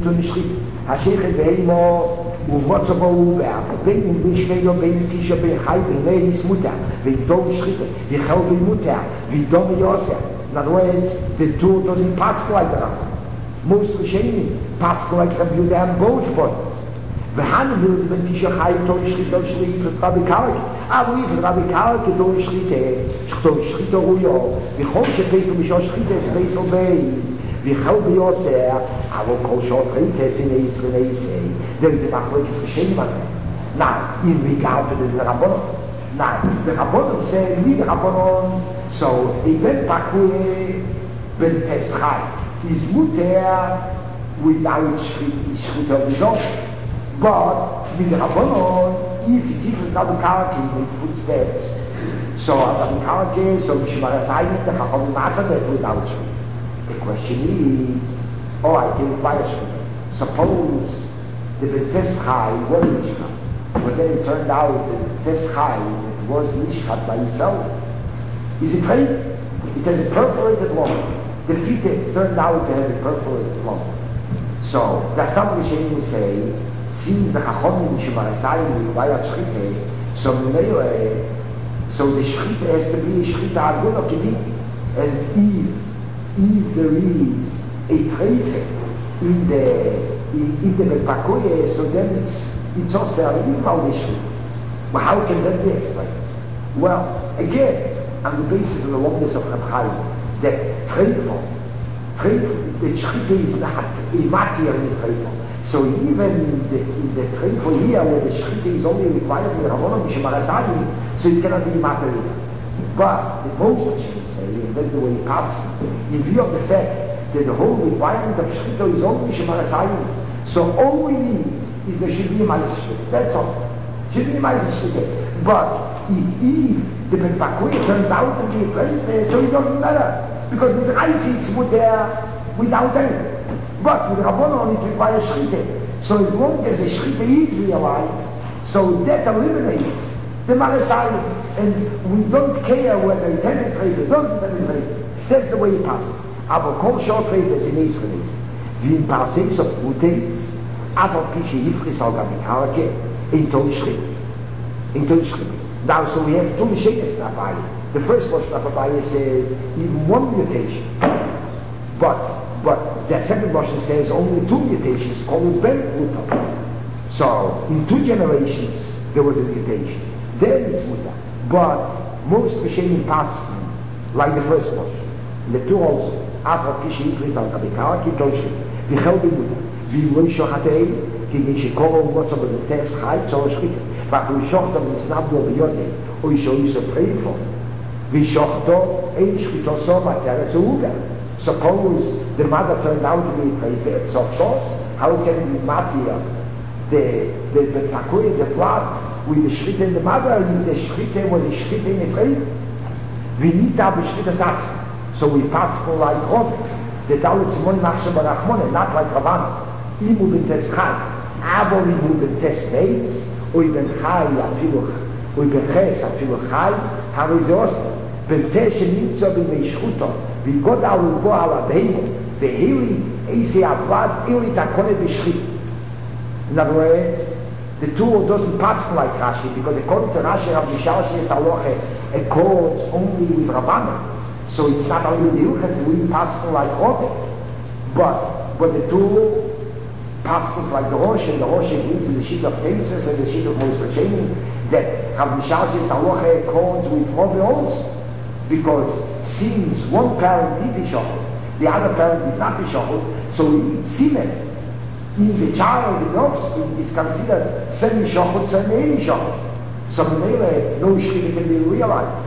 und Schritt. Hashechet Beheimo, ומצבו הוא בין בשביל בין תשע בחי בני סמותה ודום שחיתה וחל במותה ודום יוסף. In other words, the two doesn't pass like that. Most Rishonim pass like Rabbi Yehuda and both points. והן will בין תשע חי דום שחיתה שחיתה רבי קרק. אבל if רבי קרק דום שחיתה שחיתה שחיתה רויו וכל שפסל בשעה שחיתה זה פסל בין ויחל ביוסר, אבל כל שעות חיתס in Israel say, there is a machlokes Rishonim on that. Now, in regard to the Rabbanon, now, the Rabbanon say, we the Rabbanon, so, a ben pakue ben teschai, is muter without shchut of his own. But, with the Rabbanon, if it's even not the karaki, with footsteps, so, not the karaki, so, Mishmar Asayim, the Chacham Masadet without shchut. The question is, oh, I take fire shchut. Suppose the Teschai was Mishkat, but then it turned out that the Teschai was Mishkat by itself. Is it right? It has a perforated lung. The fetus turned out to have a perforated lung. So, that's some Rishonim will say, since the Chachomim Shemarasayim require Shchite, so so the Shchite has to be a Shchite Aguna Kedim. And if if there is a treife in the in, in the Bepakoye, so then it's it's also a real foundation. But how can that be explained? Well, again, on the basis of the longness of Reb Chaim, that treife, treife, the shchita is not a material in treife. So even the, the treife here, where the shchita is only required in the Rabbanon Mishmar, so it cannot be material. But the most I should say, and that's the way it passes, in view of the fact that the whole requirement of Shchita is only Shemar Asayim, so all we need is there should be a Ma'aseh Shchita. That's all. Should be a Ma'aseh Shchita. But if, if the Ben Pakuya turns out to be a present, so it doesn't matter. Because with the Reisitz would there without any. But with Rabbanon it requires Shchita. So as long as the Shchita is realized, so that eliminates the Marasayim. And we don't care whether it penetrates or doesn't penetrate. That's the way it passes. Aber kol short traders in Israel wie in Parseis of Mutets, aber pische Hifris al Gabikarke, in Tonschritt. In Tonschritt. Now, so we have two Mishenes Nabai. The first Lashon Nabai says even one mutation. But, but the second Lashon says only two mutations, called Ben Muta. So, in two generations, there was a mutation. Then it's Muta. But most Rishonim pass like the first one. The two also. After Kishi Ifrit al Kabikara, Ki Toshi. Vichel Bimuta. Vi Loisho Hatei, Ki Mishikoro Mozo Benetes Chai, Tzor Shchita. Vach Loishochto Misnabdo Biyote, Oisho Iso Preifo. Vishochto, Ein Shchito So Materes Uga. Suppose the mother turned out to be a Preifo. So, how can it be Matia? The, the, the Takuya, the blood, with the Schritte in the mother, and the Schritte was a Schritte in the Frei. We need to have a Schritte Satz. So we pass for like Rov. The Dalit Simon Nachshe Barachmone, not like Ravan. Imu ben Tes Chai. Aber Imu ben Tes Neitz, Oi ben Chai afilu, Oi ben Ches afilu Chai, Hari Zeos, Ben Tes Shenimtzo ben Meishchuto, Vi God Alu Bo Ala Beimo, Vehili, Eisi Avad, Ili Takone B'Shchit. In other words, the two doesn't pass like Rashi, because according to Rashi, Rav Yishalshi is Aloche, accords only with Rabbanan. So it's not only the Yuchas, we pass like Robe. But, but the two passes like the Rosh, and the Rosh agrees to the sheet of Tesis and the sheet of Moshe Sheni, that Rav Yishalshi is Aloche accords with Robe also. Because since one parent did the Shachot, the other parent did not the Shachot, so it's Simen. In the child, the offspring is considered semi-shachot, semi-shachot. So no shchita can be realized.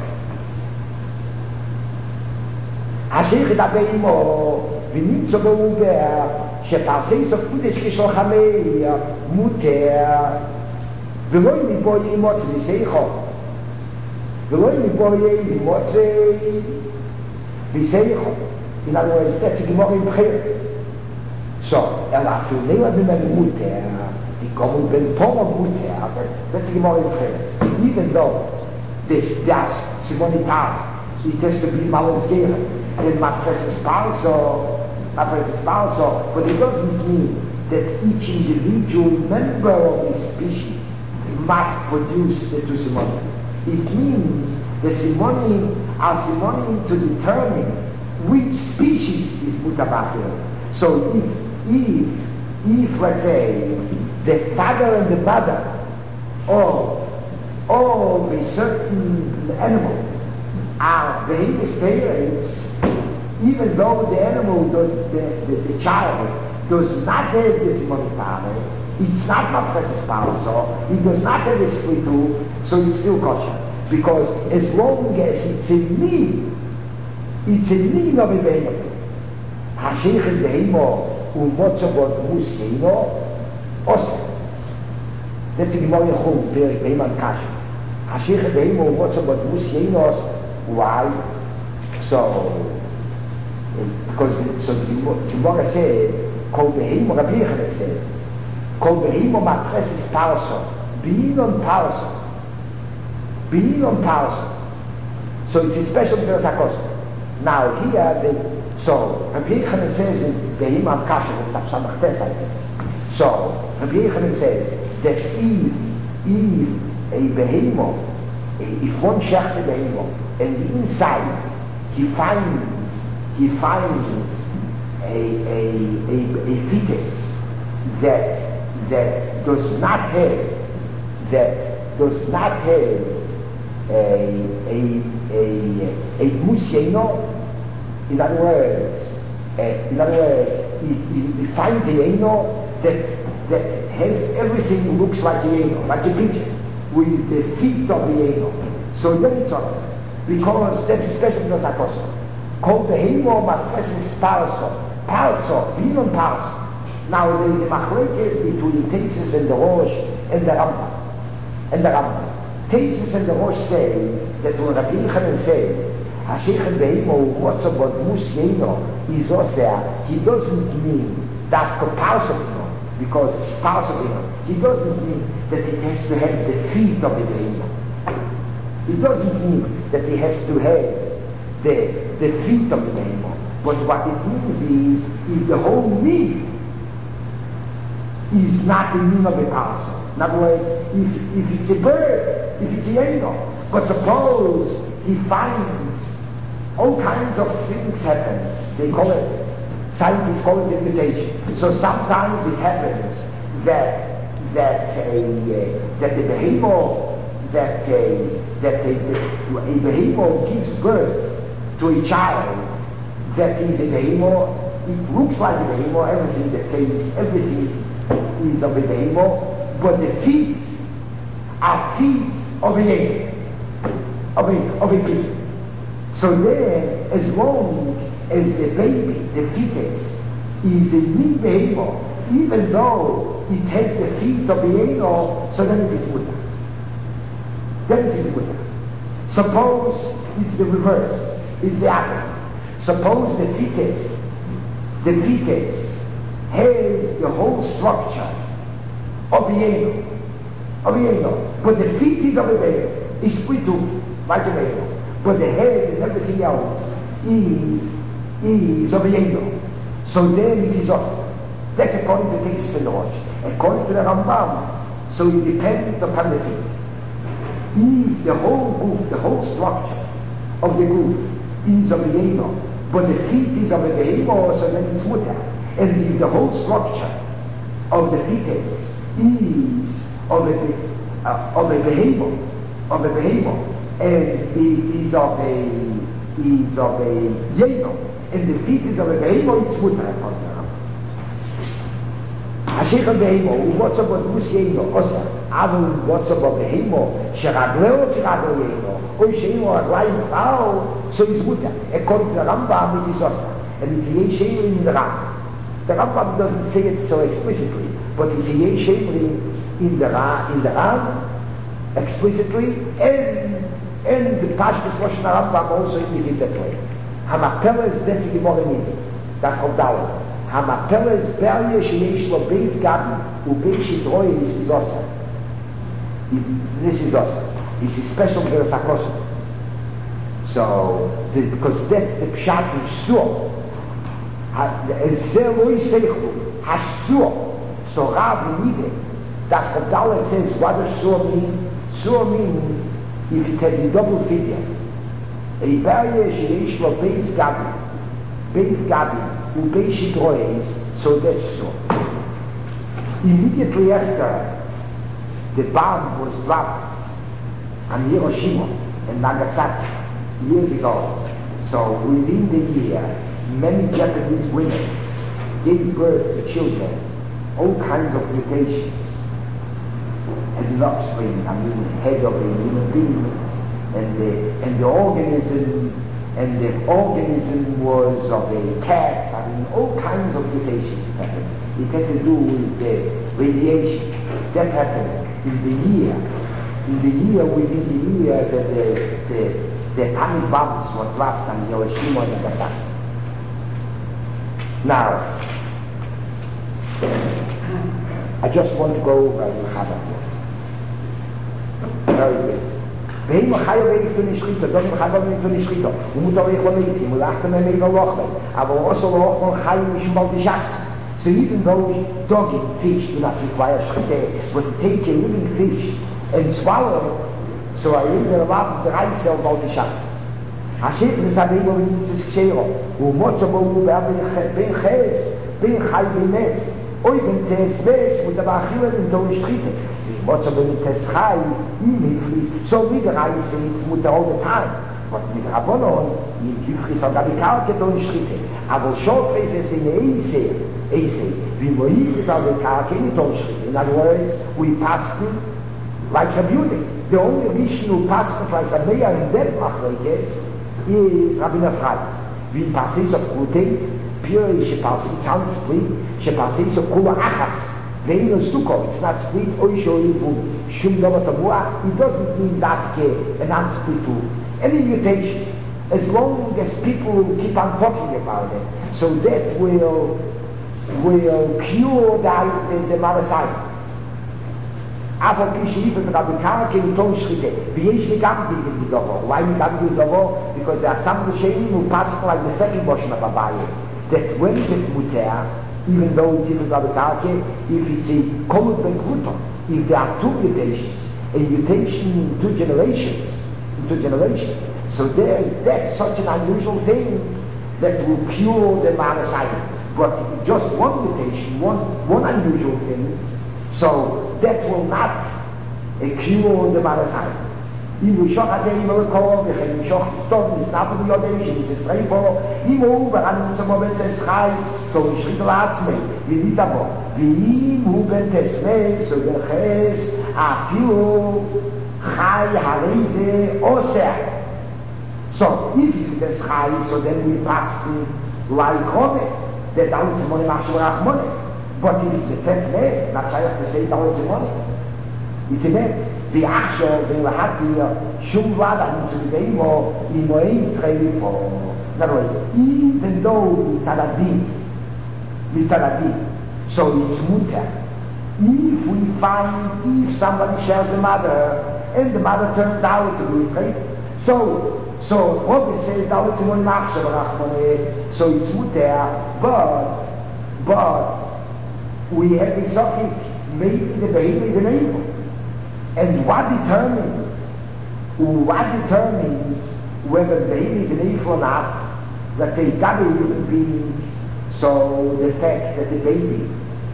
Ashech dabeimo, v'nimtzo b'uber, shepasei sof kudesh kishol chamei, muter, v'loi miboye imotz v'seicho, v'loi miboye imotz v'seicho. In other words, that's a gemara in B'cheret. So, er war für Lehrer wie meine Mutter, die kommen ben Poma Mutter, that's the Gemara in B'cheret. Even though this, das, Simonitat, it has to be Malus Gere, and it might press a spouse or, not press a spouse or, but it doesn't mean that each individual member of the species must produce the two simonim. It means the simonim are simonim to determine which species is mutabachir. So if, if, if let's say, the father and the mother of, of a certain animal are behavior parents, even though the animal does, the, the, the child does not have the simonim father, it's not Mafreses Parso, he does not have a splitu, so it's still kosher. Because as long as it's a need, it's a need of a behemoth. Hashich and behemoth, umotzobot musyeino, osem. That's the Gemara Yechum, Perik Behemoth Kasha. Hashich and behemoth, umotzobot musyeino, osem. Why? So, because so the Gemara said, Kol behemoth, Rabbi Yechanan said, Kol behemoth Mafreses Parso, being on Parso. Being on Parso. So it's a special Mitzvah Sakos. Now here, the, so Rabbi Yechanan says in Behemoth Kasha, I think. So Rabbi Yechanan says that if, if a behemoth, if one shecht a behemoth, and inside he finds, he finds a, a, a, a fetus that, that does not have, that does not have a a a a musyeino, in other words, uh, in other words, he, he finds the eno that that has everything that looks like the eno, like a picture, with the feet of the eno. So then it's on, because that's a special Nosakos. Called the hemo Mafreses Parso, Parso, Binon Parso. Now there is a machlekes between Tesis and the Rosh and the Rambam, and the Rambam. Tesis and the Rosh say that when Rabbi Yechanan said Hashich and Behemoth Motzobot Musyeino is Osea, he doesn't mean that Parso, because Parso, he doesn't mean that it has to have the feet of the Behemoth. It doesn't mean that he has to have the, the feet of the Behemoth. But what it means is, if the whole meat is not the mean of a Parso. In other words, if, if it's a bird, if it's a animal, but suppose he finds all kinds of things happen, they call it, scientists call it invitation. So sometimes it happens that that a uh, that the behemoth that a that a, a behemoth gives birth to a child that is a behemoth. It looks like a behemoth, everything that tastes, everything is of a behemoth. But the feet are feet of a lady, of a, of a pig. So then, as long as the baby, the fetus, is a new behemoth, even though it has the feet of the animal, so then it is mutter. Then it is mutter. Suppose it's the reverse, it's the opposite. Suppose the fetus, the fetus has the whole structure of the animal, of the animal, but the feet is of a baby, is split to like a baby, but the head and everything else is is of the animal. So then it is awesome. That's according to the Tesis and the Rosh. According to the Rambam, so it depends upon the feet. If the whole goof, the whole structure of the goof is of the animal, but the feet is of a behemoth, so then it's mutter. And if the whole structure of the fetus is of a, uh, of a behemoth, of a behemoth, and it is of a, is of a yeno, and the feet is of a behemoth, it's mutter upon the Rambam. Hashich and behemoth, what's about mus yeno, osa, avon what's about behemoth, sheragleo kiragleo yeno, or sheno raglayim chao, so it's mutter. According to the Rambam, it is osa, and it's a yesheno in the Rambam. The Rambam doesn't say it so explicitly, but it's a yesh in the Ra, in the Ram, explicitly, and and the Pashtus Lashon Rambam also indicates that way. Hamapeles, that's the Gemara Nidhi, that's how Dawah. Hamapeles Be'alye sheyesh lo beis gabi u'beis shitroi, this is also. This is also. This is special for the Sakosim. So, the, because that's the Pshat in Shur. Hasur, So Rav needed. That Kabbalah says, what does Sur mean? Sur means if it has a double figure. A barrier sheyesh lo beis gabi, beis gabi, u beis shidroes, so that's Sur. Immediately after the bomb was dropped on Hiroshima and Nagasaki years ago, so within the year, many Japanese women gave birth to children, all kinds of mutations. As an offspring, I mean, head of a human being, and the and the organism, and the organism was of a cat. I mean, all kinds of mutations happened. It had to do with the radiation that happened in the year, in the year within the year that the the, the atomic bombs were dropped on Hiroshima and Nagasaki. Now, I just want to go over the Chabad. Very good. ואם חייב איתו נשחיתו, דומים חייב איתו נשחיתו, ומותר איך לא מייסים, ולאחתם הם איתו לא אוכלים, אבל also לא אוכלים חיים משום בלדישת. So even those doggy fish do not require shchite, but take a living fish and swallow it, so I read the Rav drei cell baldishat. Hashem is a name of the Ksero, who much of all ben ches, ben chai benes, oiven tes ves, with the bachil and don't shchite. Much of the tes chai, in so we the Rai say it's mutter all the time. But with Rabbanon, in Kifri so gabikalke don't shchite. Aber short faces in Eise, Eise, we moiv is our gabikalke in don't shchite. In other words, we pass them like a beauty. The only Rishon who passes like a mayor in that machlekes is Rabbi Nefrai. We passes of Kutens, pure she passes sound split, she passes of Kula Achas. Vein is Sukkot, it's not split, Oisho Ibu, Shum Dova Tabua, it doesn't mean that an unsplit too. Any mutation, as long as people will keep on talking about it, so that will will cure the, the, the Marasai. Aber Kishiv and Rabbi Karake in Ton Shchite, V'yesh Megam in the Dovo. Why Megam in the Dovo? Because there are some Rishonim who pass like the second portion of Abaye, that when is it Muter, even though it's even Rabbi Karake, if it's a Kolot Ben Kruton, if there are two mutations, a mutation in two generations, in two generations, so there, that's such an unusual thing that will cure the Marasayim. But just one mutation, one, one unusual thing, so that will not cure the Marasayim. If we shock at any miracle, we can shock the stone, it's not the Yodesh, it's a straight ball. If we over and some of it is high, so we should last me. We need a ball. We move it as well, so the Ches, a few high Harize, Oseh. So if it is high, so then we pass to like Home, that out of money, Machshurach money. But if it's the first mess, not try to say out of money. It's a mess. The Achshor, the Lahati, Shum Vada, to the Demo, in Moed Trade for. In other words, even though it's Aladdin, it's Aladdin, so it's Mutter. If we find, if somebody shares the mother, and the mother turns out to be great, so So Rabbi says now it's one machshava, so it's muter, but but we have a suffix, maybe the baby is an evil. And what determines what determines whether the baby is an evil or not? Let's say God is human being, so the fact that the baby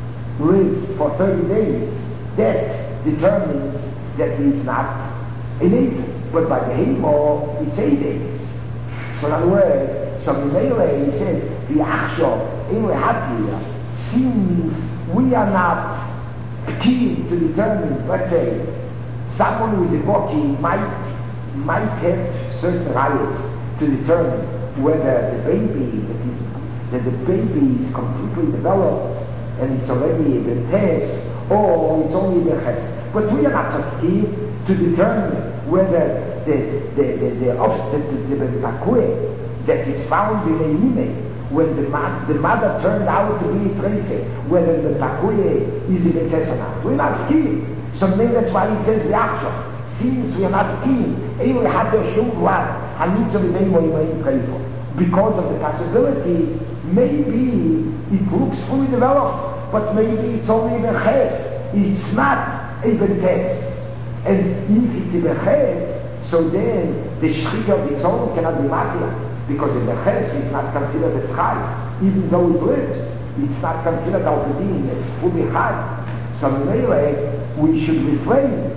lived for thirty days, that determines that he is not an evil. But by the Hemo, it's eight days. So in other words, so in Mele, he says, the Achshov, in Rehatia, since we are not keen to determine, let's say, someone who is a Boki might, might have certain rights to determine whether the baby, that, is, that the baby is completely developed and it's already been tested, or it's only been tested. But we are not so keen to determine whether the the the the, the, the, the, the takue that is found in a unit, when the, ma- the mother turned out to be a treife, whether the takue is in a test or not. We're not keen. So maybe that's why he says the action. Since we are not keen, even had the shul one, I need to remain more grateful. Because of the possibility, maybe it looks fully developed. but maybe it's only even ches. It's not even test. And if it's even ches, so then the shchita of its own cannot be matir, because in the ches it's not considered as chai, even though it lives. It's not considered al-Qadin, it's fully chai. So anyway, we should refrain.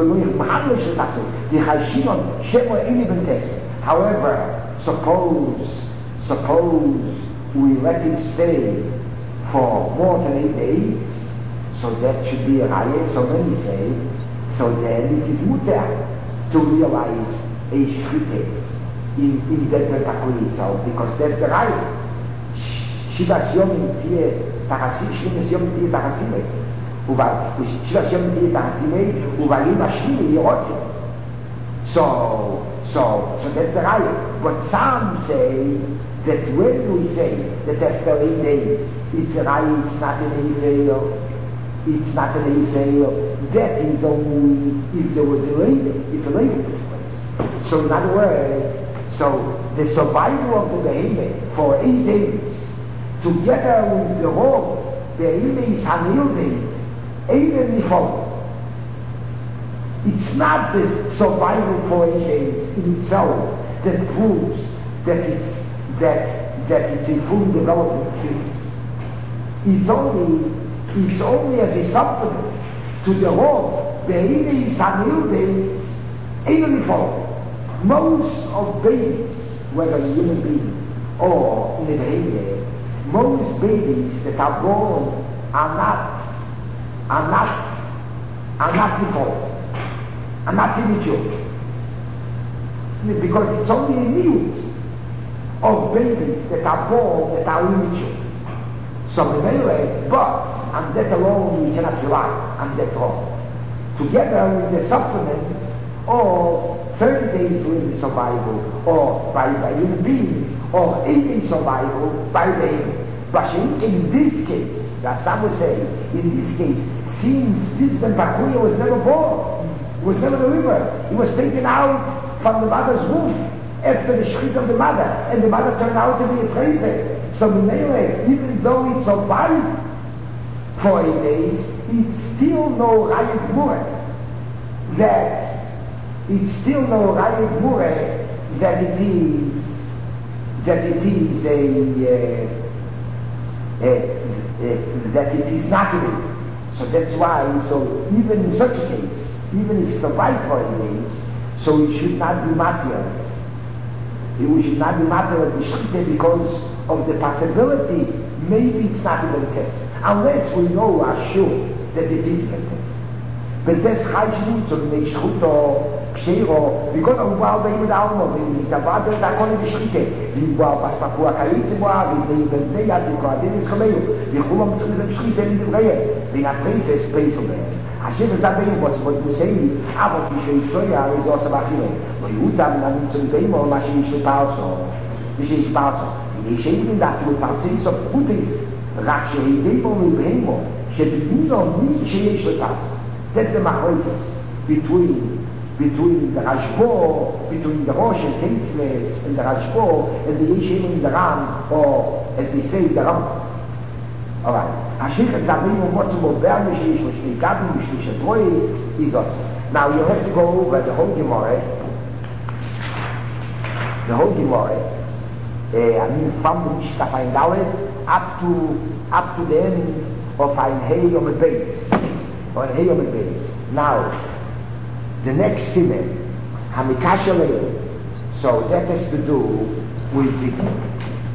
However, suppose, suppose we let him stay for more than eight days, so that should be a raya, so many say, so then it is mutter to realize a shchite in, in that metaphor itself, because that's the raya. Shivas yomim tiyeh tarasim, shivas yomim tiyeh tarasim. Shivas yomim tiyeh tarasim, uvalim ashvili yirotze. So, so, so that's the raya. But some say that when we say that after eight days, it's a raya, it's not an Eifel, it's not an Eifel, that is only if there was a labor, if a labor took place. So in other words, so the survival of the behemoth for eight days, together with the whole, the behemoth is Hanil days, eight and Nifol. It's not the survival for eight days in itself that proves that it's that that it's a full development phase. It's only it's only as a supplement to the whole. Behemoth is Hanil days, eight and Nifol. Most of babies, whether a human being or in a behemoth, most babies that are born are not are not are not Nifol. I'm not immature. Because it's only a news of babies that are born that are immature. So anyway, but on that alone we cannot rely on that alone. Together with the supplement of thirty days with survival, or by, by human beings, or eight days survival by the but in this case, as some would say, in this case, since this Ben Bakuya was never born, was never delivered. He was taken out from the mother's womb after the shchit of the mother, and the mother turned out to be a traitor. So Minele, even though it survived for eight days, it's still no rayit mure that it's still no rayit mure that it is that it is a, uh, uh, uh, that it is natural. So that's why. So even in such a case, even if it's survived for eight days, so it should not be material. It should not be material because of the possibility, maybe it's not even test. Unless we know, are sure that it is even test. But that's chayshut, so the shchuto, kshero, because of what they would almo, the father that calling the shchite, the what paspaku akayitz boa, the the the the koadim is kameu, the chulam tzriz the shchite in the reye, the natreit is peisel. Hashem is not saying what we say, aber die Historia is also machine. But you tam na zum Thema machine ist pauso. This is pauso. Die Schenken that you passive of Buddhis, rache Demo mit Bremo, should be no nicht ist pauso. That's the machoitis between between the Rashbo, between the Rosh and Tetzles and the Rashbo and the Yeshem in the Ram, or as they say the Ram. Alright. Ashik Zabim what's more Bernish which we got in which is us. Now you have to go over the whole Gemara. The whole Gemara. Uh, I mean from the Mishnah find out up to up to the end of ein Hey on the base. Or ein Hey on the base. Now the next siman, Hamikasha Leil. So that has to do with the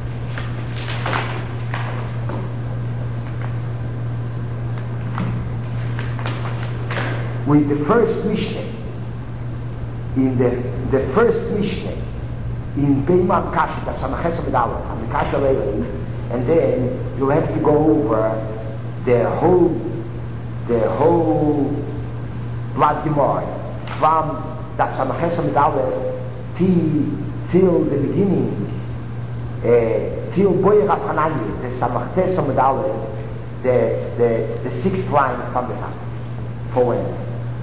with the first Mishnah, in the the first Mishnah, in Beimam Kasha, that's Samaches of Medallah, and Kasha Leili, and then you have to go over the whole, the whole Blood Gemara, from that Samaches of Medallah till, till the beginning, uh, till Boyer Hanani, the Samaches of Medallah, the, the, the sixth line from the top, for when?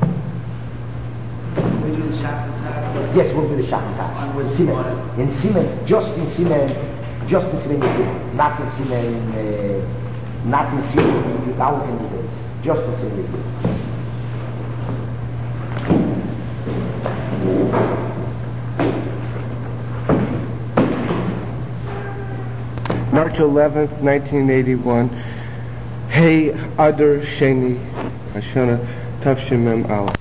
We do the Shachar. Yes, we'll do the Shachar. In Simen. In Simen, just in Simen, just in Simen, not in Simen, uh, not in secret, without candidates, just to say it. March eleventh, nineteen eighty-one. Hey Adar Sheni Hashana Tavshin Mem Aleph.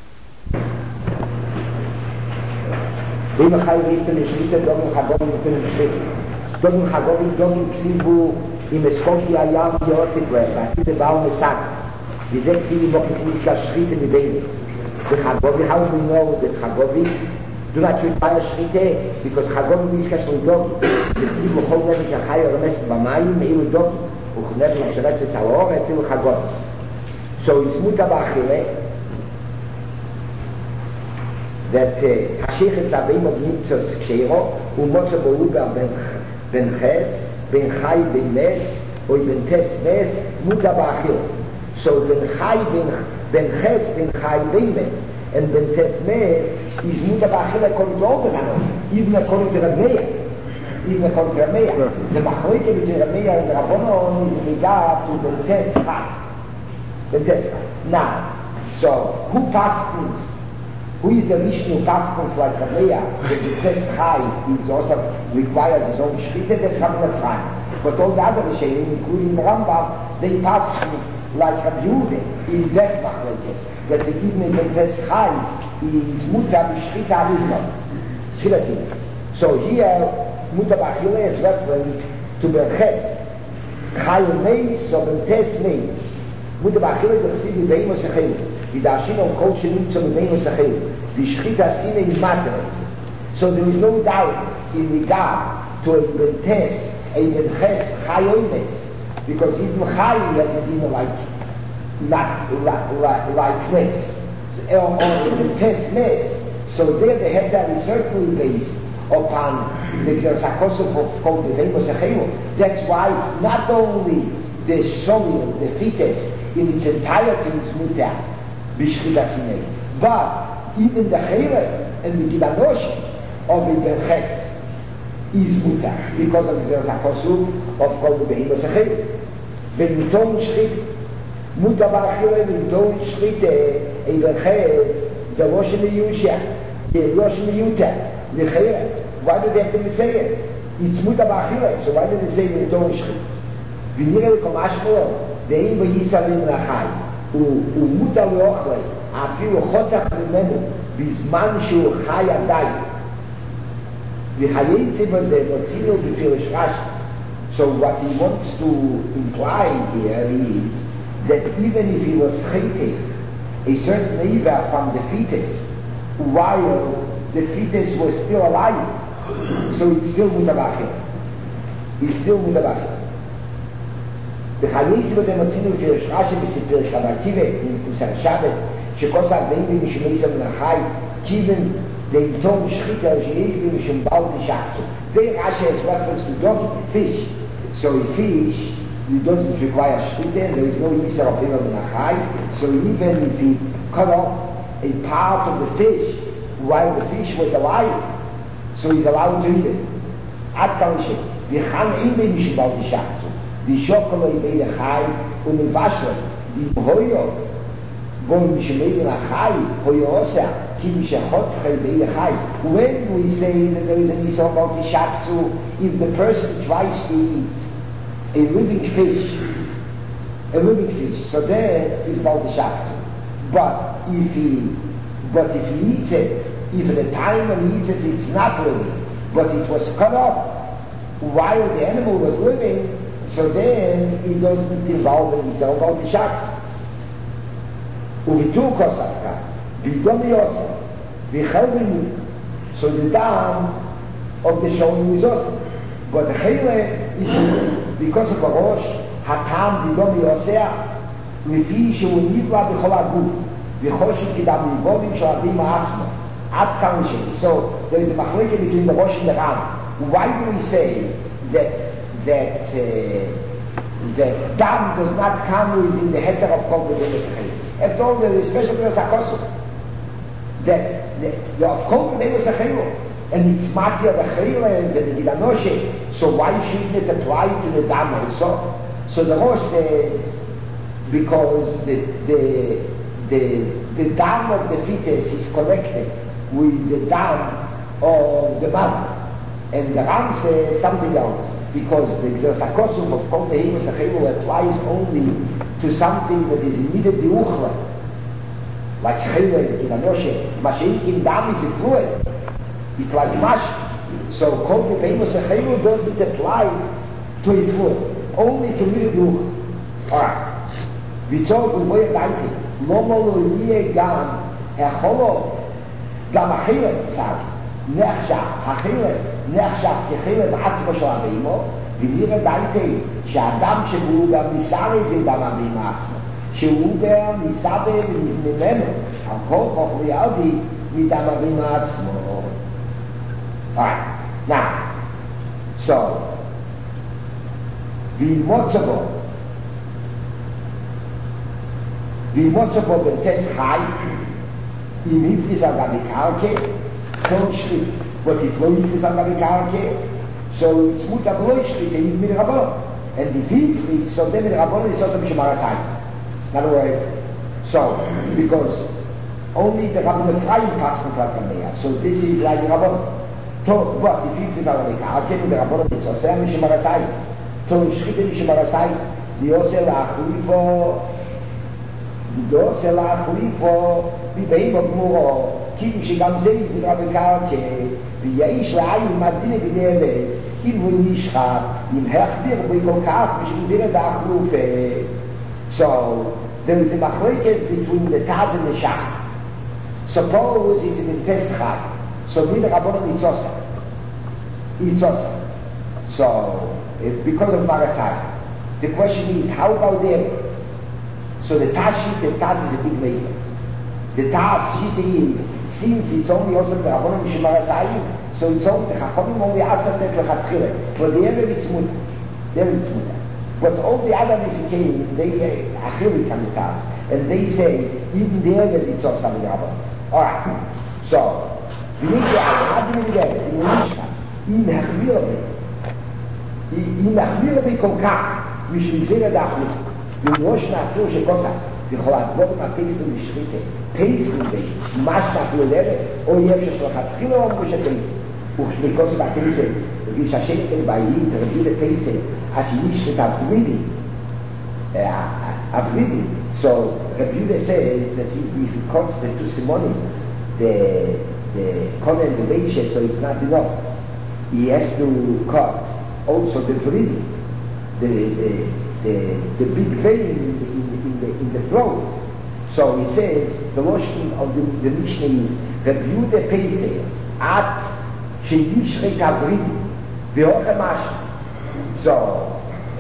Wenn wir kein Richter nicht Richter, dann wir haben wir können sprechen. Dann wir haben wir dann Psibu im Skoki Ayam Yosef Rebbe. Das ist Baum gesagt. Wir sehen sie noch nicht das Schritte mit denen. Wir haben wir haben nur das Hagobi. Do not require Schritte, because Hagobi ist kein Dog. Das ist wo kommen wir ja higher Mess bei meinem im Dog. Und never ich sage es auch, es ist Hagobi. So it's mutabachile. that Hashich Tzavim of Mitzvos Kshero Umotza Bouga Ben Ches Ben Chai Ben Nes or Ben Tes Nes Muta Ba'achil. So Ben Chai Ben Ches Ben Chai Ben Nes and Ben Tes Nes is Muta Ba'achil according to all the Hanon, even according to Rabbeya, even according to Rabbeya. The Machleke between Rabbeya and Rabbonon is in regard to Ben Tes Chai. Ben Tes Chai. Now, so who fastens? Who is the Mishnah Pastors like Rabbeya? The test high is also requires his own shritte, that's not the time. But all the other Rishonim, including the Rambam, they pass like Rabbi Yehuda in that machlekes, that the even the test high is muta b'shritte arizma. So here, muta b'achile is referring to Berches. Chai meis, so Berches meis. Muta b'achile is the chassid b'eimo sechelu. Vidashin on kol shenim to b'meinu sachil. V'shchita sine is matters. So there is no doubt in regard to a bentes, a benches chayoines, because even chay has a dinner like not like like like this, or or bentes mes. So there the head that is certainly based upon the sakosov of kol b'meinu sachil. That's why not only the showing the fetus in its entirety is mutar. But even the Chayre and the Gidanosh of the Berches is mutar because of the Zakosuk of Kol Behimos Chayre. When you don't shrit mutar b'achire, when you don't shrit a Berches, the Rosh Meyusha, the Rosh Meyuta, the Chayre. Why do they have to say it? It's mutar b'achire, so why do they say when you don't shrit? When you hear the Komashko, the Ein V'Yisalim Nachai. ומותר לאוכל אפילו חותך ממנו בזמן שהוא חי עדיין וחייתי בזה נוצינו בפירוש רש"י. So what he wants to imply here is that even if he was chaytech a certain Eva from the fetus while the fetus was still alive, so it's still mutabachir, it's still mutabachir. בחייתי בזה מצינו פירוש רש"י בספר חבקיבה עם כוסר שבת שכוס ארבעים ומשמייס המנחי כיוון דעיתון שחיתה שיהיה ומשום באו תשחצו. There Rashi has reference to dog, fish. So a fish, it doesn't require shchita, there is no yisar of him al-nachai, so even if he cut off a part of the fish while the fish was alive, so he's allowed to eat it. Ad kalishim, v'chan imbe mishum bao tishachzu. Die Schokolade bei der Chai und im Wasser, die Hoyo, wo im Schleiden der Chai, Hoyo Osa, Kim Shechot Chai bei der Chai. When we say that there is an Isra about the Shakzu, if the person tries to eat a living fish, a living fish, so there is about the Shakzu. But if he, but if he eats it, if at the time when he eats it, it's not living, but it was cut off while the animal was living, so then he doesn't involve in himself about the shakt. Uvitu kosavka, vidom yosef, vichelvinu. So the dam of the showing is awesome. But the chele is because of the rosh, hatam vidom yosef, lefi shehu nivra b'chol aguf, v'choshet kidam nivodim sho'adim ha'atzmo. Ad kanshim. So there is a machleke between the rosh and the ram. Why do we say that that uh, that dam does not come within the heter of kol b'demus achayim? After all, there is a special place akosu that the, the of kol b'demus achayim and it's matia the chayim and the gidanoshe. So why shouldn't it apply to the dam also? So the Rosh says, because the, the, the, the dam of the fetus is connected with the dam of the mother. And the Ram says something else, because the Zersakotum of Kol Behemoth Achelu applies only to something that is immediately uchla, like Chele in Anoshe. Mashiach in dam is a fluid. It's like mash. So Kol Behemoth Achelu doesn't apply to a fluid, only to immediately uchla. Alright. We talk with way of writing. Lomo lo yeh gam echolo gam achile tzad. נחשב, החילת, נחשב כחילת עצמו של אבימו, ונראה דייטי שהאדם שבו גם ניסה לבין דם אבימו עצמו, שהוא גם ניסה וממנו, על כל כוח ויאלדי מדם אבימו עצמו. Alright, now, so, וילמוד שבו, וילמוד שבו בנטס חי, אם הפריס על גם מקרקע, don't sleep. But if no is on the Karke, so it's muta bloishli, they eat mit Rabon. And if he eats, so then the Rabon is also Mishamarasai. In other words, so, because only the Rabon Ephraim passed from there, so this is like Rabon. So, but if he is on the Karke, the Rabon is also Mishamarasai. So, Shchite Mishamarasai, the Ose La'achlipo, the Ose La'achlipo, the Beim of Muro, כאילו שגם זה נקרא בקרקע, ויש לעין מדין בנאמת, כאילו הוא נשחק, אם הכדיר בו כל כך, ושמדין את האחלופה. So, there is a machlekes between the Taz and the Shach. Suppose it's an Inteshchai, so with the Rabbanon Itzosa. Itzosa. So, if, because of Marasai. The question is, how about there? So the Taz, the Taz is a big maker. The Taz is, since it's only also the Rabbanon Mishamarasai, so it's only the Chachamim only Asat Net Lechatchile. But the Erev it's Muta. The Erev it's Muta. But all the other Nisikim, they Achili come to us, and they say, even the Erev it's also the Rabbanon. Alright. So, we need to add, how do we get it? In the Mishnah, in Hachmirabi, in Hachmirabi Kolkach, Mishum Zera Dachli, in Rosh Na'afur Shekosa, יכול לעבור מהפייסל משחיקה, פייסל זה, מה שאנחנו יודעים, או יש שלכתחילה או כמו שפייסל. וכשמקוס בפייסל, בגיל שהשקל בעילים, תרגיל לפייסל, עד שיש את הברידי, הברידי. So, Rabbi Yehuda says that if he cuts the two simonim, the, the konen, the beisheh, so it's not enough. He has to cut also the bridi, the, the, the, the big vein in, in, the, in the throat. So he says, the lotion of the, the Mishnah is, Rabbi Yehuda Pesach, at sheyishrek avridi, ve'oche mash. So,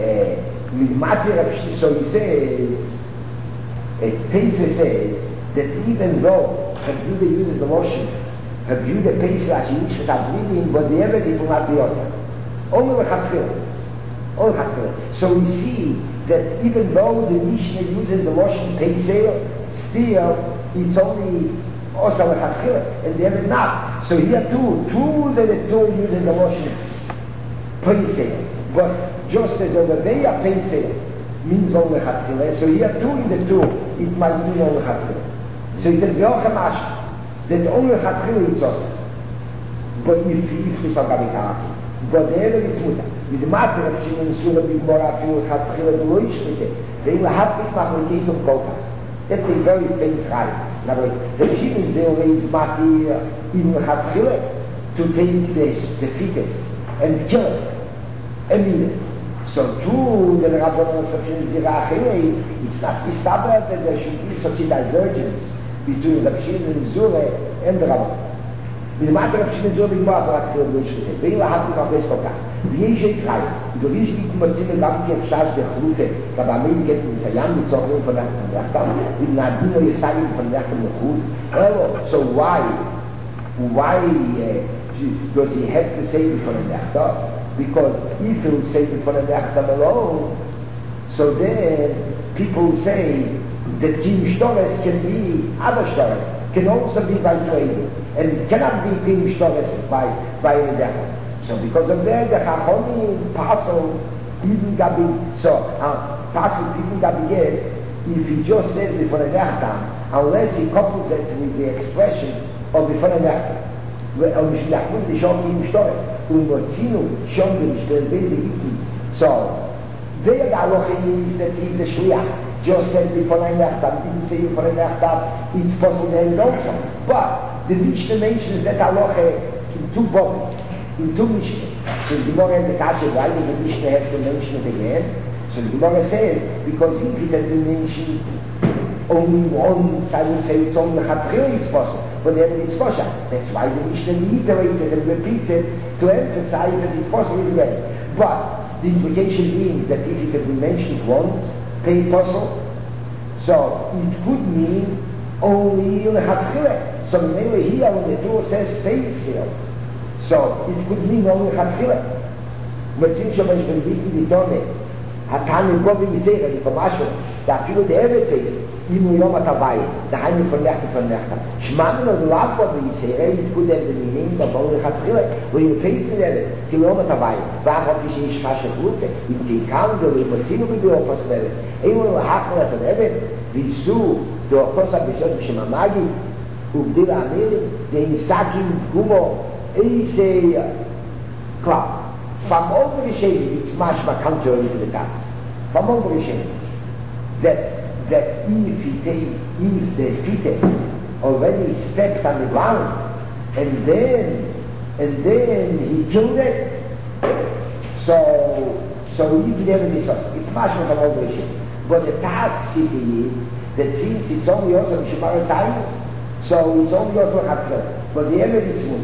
uh, so he says, Pesach says, that even though Rabbi Yehuda uses the lotion, Rabbi Yehuda Pesach, at sheyishrek avridi, but the evidence will not be awesome. Only the chatzil. So we see that even though the Mishnah uses the Lashon Pesach, still it's only also a Chatchila, and the other not. So here too, two that the two using the Lashon Pesach, but just as over there Pesach means only Chatchila, so here too in the two it might mean only Chatchila. So he says Yochamash that only Chatchila is us, but if if it's a Gavitaki. But the Erev is Muta. With the matter of Shimon Surah B'Gmora Afilu Chatchila D'Lo Yishlike, they will have this machlokes of Kolka. That's a very famous chayim. In other words, the Shimon Zeh is Mati in Chatchila to take the, the fetus and kill it and eat it. So too, the Rabbanon of Zera Achilei, it's not established that there should be such a divergence between the Shimon and Zure and the Rabbanon. Mit dem Mater auf Schmidt so wie Mord hat für durch die Welle hat noch besser gemacht. Wie ich frei. Du willst nicht mal sehen, dass ich Schas der Rufe, da war mir geht in der Jahr mit so von der Nacht. In der Dino ihr seid von der Gut. Also, so why why uh, does he have to say it from the Nacht? Because if he will say it from the Nacht alone, so then people say that Jim Stores can be other stores, can also be by trading. And cannot be being shorted by by the devil. So because of that, the Chachamim parcel even Gabi, so, uh, passing even Gabi yet, if he just says before the Nechtam, unless he couples it with the expression of before the Nechtam, und ich dachte, ich habe ihn gestorben, und Morzino, schon bin ich der Wilde Iki. So, wer da noch in ist, that he's the Shliach, just said before the Nechtam, didn't say before the Nechtam, it's possible that it also. But, the Mishnah mentions that Allah in two bodies, in two Mishnah. So the Gemara has the Kasha, why does the Mishnah have to mention it again? So the Gemara says, because if it has been mentioned only once, I would say it's only the Chatril is possible, but then it's possible. That's why the Mishnah reiterates it and repeats it to emphasize that it's possible again. But the implication being that if it has been mentioned once, pay possible, so it could mean only the Chatril. So maybe here when the Torah says faith seal, so it could mean only Chatrila. But since you're going to be the Donne, Hatani Gobi Mizera, the Kamasho, that you the every face, in Yom Atavai, the Haini von Nechta von Nechta. Shmamin or the last Gobi Mizera, it could have the meaning of only Chatrila, where you face it at it, to Yom Atavai, Vachot Ishi Ishkasha Fluke, in the Kando, in Motzino will be offers of it. Even the Hakmalas of Eben, Visu, the Okosa Bisot Shemamagi, ובדיל האמירים, דהיסקים גומו, איזה קלאפ. From over the shade, it's much more contrary to the gods. From over the shade, that, that if he take, if the fetus already stepped on the ground, and then, and then he killed it, so, so he never discussed. It's much more from over the shade. But the task is that since it's only also Shemara Sayu, so it's only also Chatrila, but the Emed is smooth.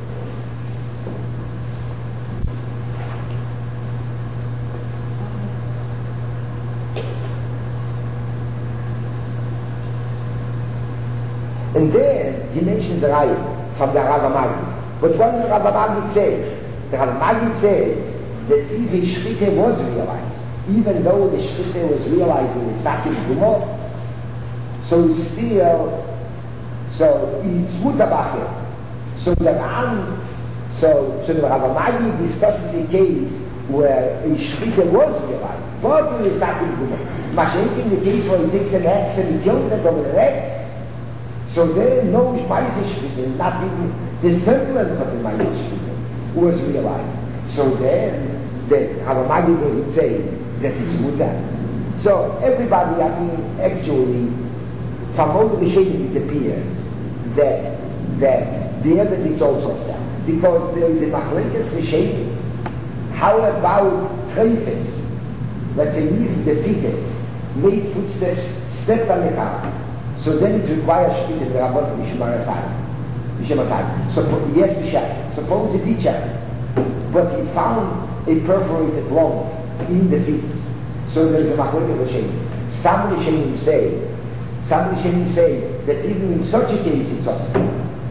And then he mentions a raya from the Rav Magid. But what does the Rav Magid say? The Rav Magid says that if the Shechita was realized, even though the Shechita was realized in the Tzachim Gumot, so it's still, so it's mutabachir. So the Ram, so, so the Rav Magid discusses a case where a Shechita was realized, but in the Tzachim Gumot. Mashenk in the case where he takes an axe and he kills it over the leg, so there no Shechita, not even the semblance of the Shechita was realized. So then, the Rav Magid would say that it's mutar. So everybody, I mean, actually, from all the shading it appears that that the evidence is also that, because there is a machlekes shading. How about treifes? Let's say if the fetus made footsteps, stepped on the car, so then it requires shkita the rabot mishmar asad. So yes, b'shach. Suppose it did check, but he found a perforated lung in the fetus. So there is a machlekes shading. Some Rishonim say, some Rishonim say that even in such a case it's also.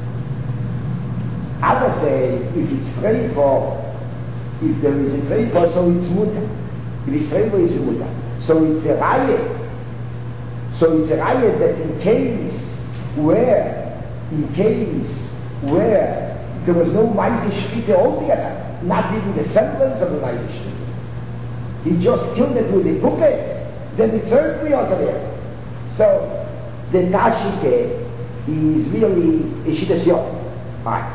Others say if it's free for, if there is a free for, so it's mutar. If it's free for, it's mutar. So it's a riot. So it's a riot that in case where, in case where there was no Maise Shchita altogether, not even the semblance of the Maise Shchita, he just killed it with a puppet, then it's certainly also there. So the Tashike is really a Shittas Yom. Right.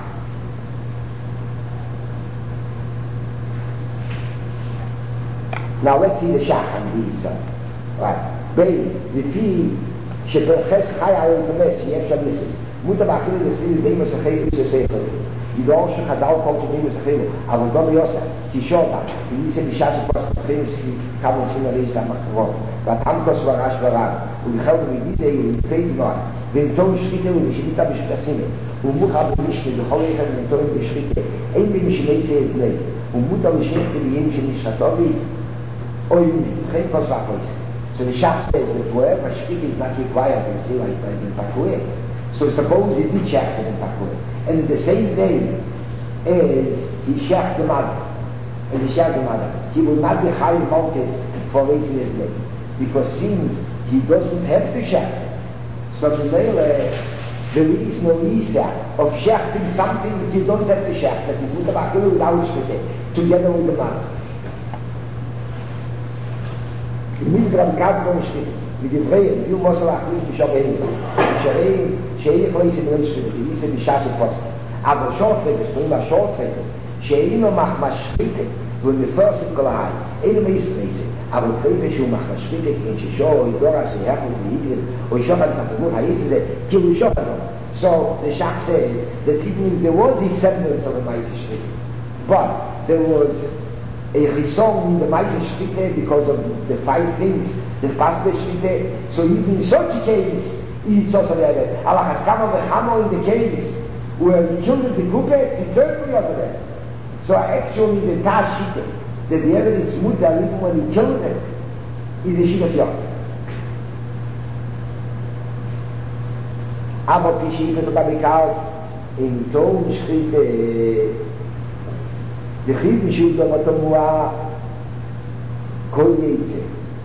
Now let's see the Shach on these. Uh, right. Baby, the fee, שתרחש חי על המש, שיש שם ניסס. מותר באחרים לסיל די מסחים שסייכל. ידעו שחדל כל שני מסחים, אבל גם יוסף, תישותה, וניסה בישה שפרס מסחים כמה סינה ריסה מחרות. והתמקוס ורש ורב, ובכלל במידיזה ולפי דמר, ואינתון שחיתה ובשליטה בשתסינה, ומוחה במשנה בכל אחד ואינתון בשחיתה, אין במשלי סייזני, ומותר לשייך בליים שנשתתובי, אוי מבחן כוס וחויס. So the Shach says that wherever Shchita is not required in Sila, like in Pakueh. So suppose he did shech in Pakueh. And in the same day as he shech the mother, as he shech the mother, he will not be high focus for raising his leg. Because since he doesn't have to shech, so there is no Isa of shechting something that you don't have to shech, that is mutabakulu without Shchita, together with the mother. mit der Radikal steht mit dem Rei du musst auch nicht schon gehen schreien schreien von ist drin steht die ist die Schafe post aber short weg ist immer short weg schreien und mach mal Schritte wo wir first klar eine meiste aber kriege schon mach mal Schritte in die Show und da ist ja von die und schon hat das gut heißt es kill shot so the Shach says that even there was the semblance of a mighty street but there was a result in the mighty street because of the five things the past street so even in such a case it's also there Allah has come of the hammer in the case where he killed the group it's certainly also there so actually the task that the evidence would that even when he killed them is a shit of aber die Schiebe sogar bekauft in Ton schrieb die Chiebenschiebe mit dem Mua Koljetze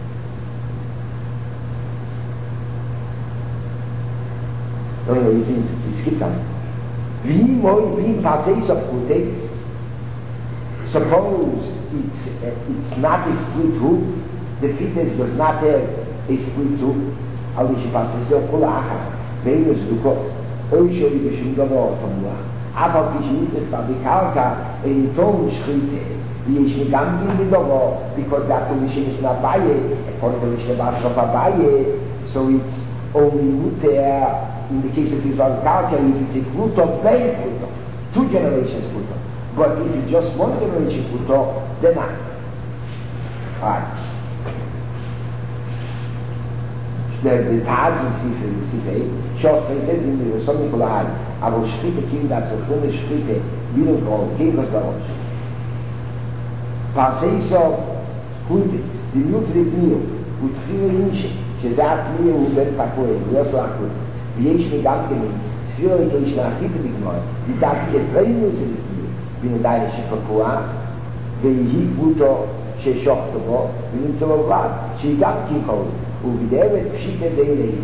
no, no, you think it's skip down wie moi, wie passes of good days suppose it's, uh, it's not a split roof the fetus does not have a split roof aber ich passes of Kulacha Venus du Gott, euch schon die bestimmte Worte von mir. Aber wie ich nicht es war die Karka in Ton schrieb, wie ich nicht ganz in die Logo, because that to mich ist nach Baye, konnte mich der Wasser vorbei, so it's only good there, in the case of Israel Karka, it's a good of very good of, two generations good of. But if you just one generation good of, then not. Right. der Tasen sie für sie fehlt, schaut für den in der Sonne klar, aber schritte Kinder zu tun, schritte wie ein Gott, gegen das Gott. Was ich so gut, die Mutter mit mir und viele Menschen, sie sagt mir und wird packoi, nur so gut. Wie ich mir ganz gemein, führe ich nach hinten mit mir, die dachte ich drei Minuten mit mir, bin in deine Schifferkoa, wenn ich gut ששוחט בו, ונמצא בבד, שיגם כיכול, ובדאבת פשיט די ליס.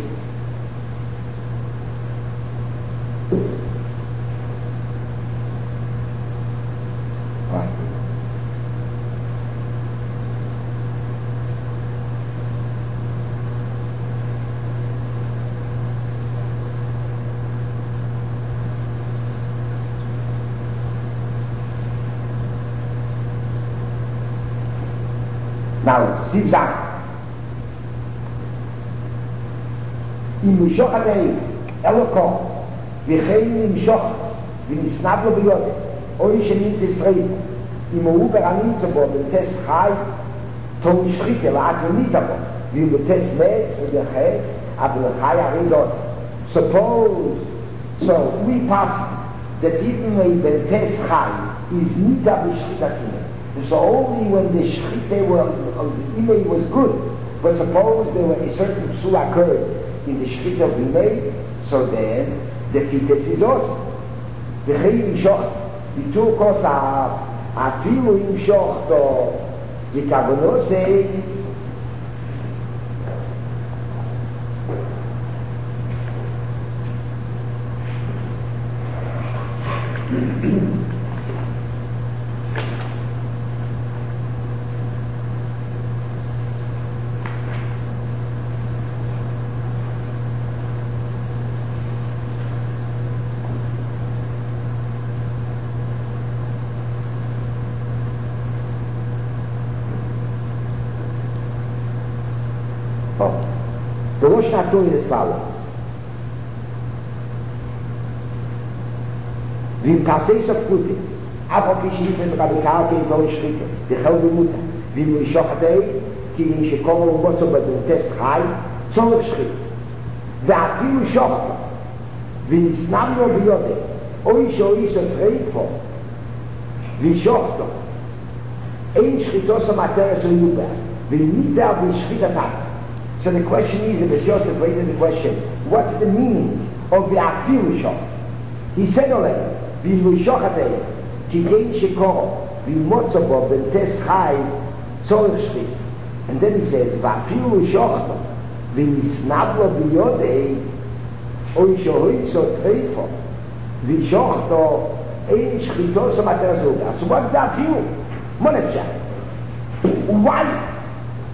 Now, sieb sagt, אם משוך עדיין, אלוקו, וכן למשוך, ונסנב לו ביוד, אוי שנית ישראל, אם הוא ברנית בו, בטס חי, תום משחית, אלא עד ונית בו, ואם בטס מס, ובחץ, אבל חי הרידות. Suppose, so we pass that even when the test high is nita b'shchitasim. So only when the shchite of the imay was good, but suppose there were a certain psul occurred in the shchite of the imay, so then the fetus is also. The chayim yishoch, the two kos afilu yishoch to the kavonose, the Rosh Hashanah is as follows. Vim Kasseis of Putin, Abo Kishif and Radikal came from Shrika, the Helvi Mutter, Vim Rishochadei, Kim Shikomo Motso Baduntes Chai, Tzolok Shrik, Vafilu Shochta, Vim Snamno Biode, Oish Oish of Reifo, Vim Shochta, Ein Shchitosa Materes Leuba, Vim Nita Vim Shchitatat. So the question is, and Yosef raised the question, what's the meaning of the Afilu Shoch? He said already, V'im Shochatei, Ki Gein Shekoro, V'im Motzobo, V'im Chai, Tzolech Shrik. And then he says, V'afilu Shochto, V'im Snablo B'yodei, Oy Shohoitzo Treifo, V'im Shochto, Ein Shchitoso Materazuga. So what's the Afilu? Monefsha. Why?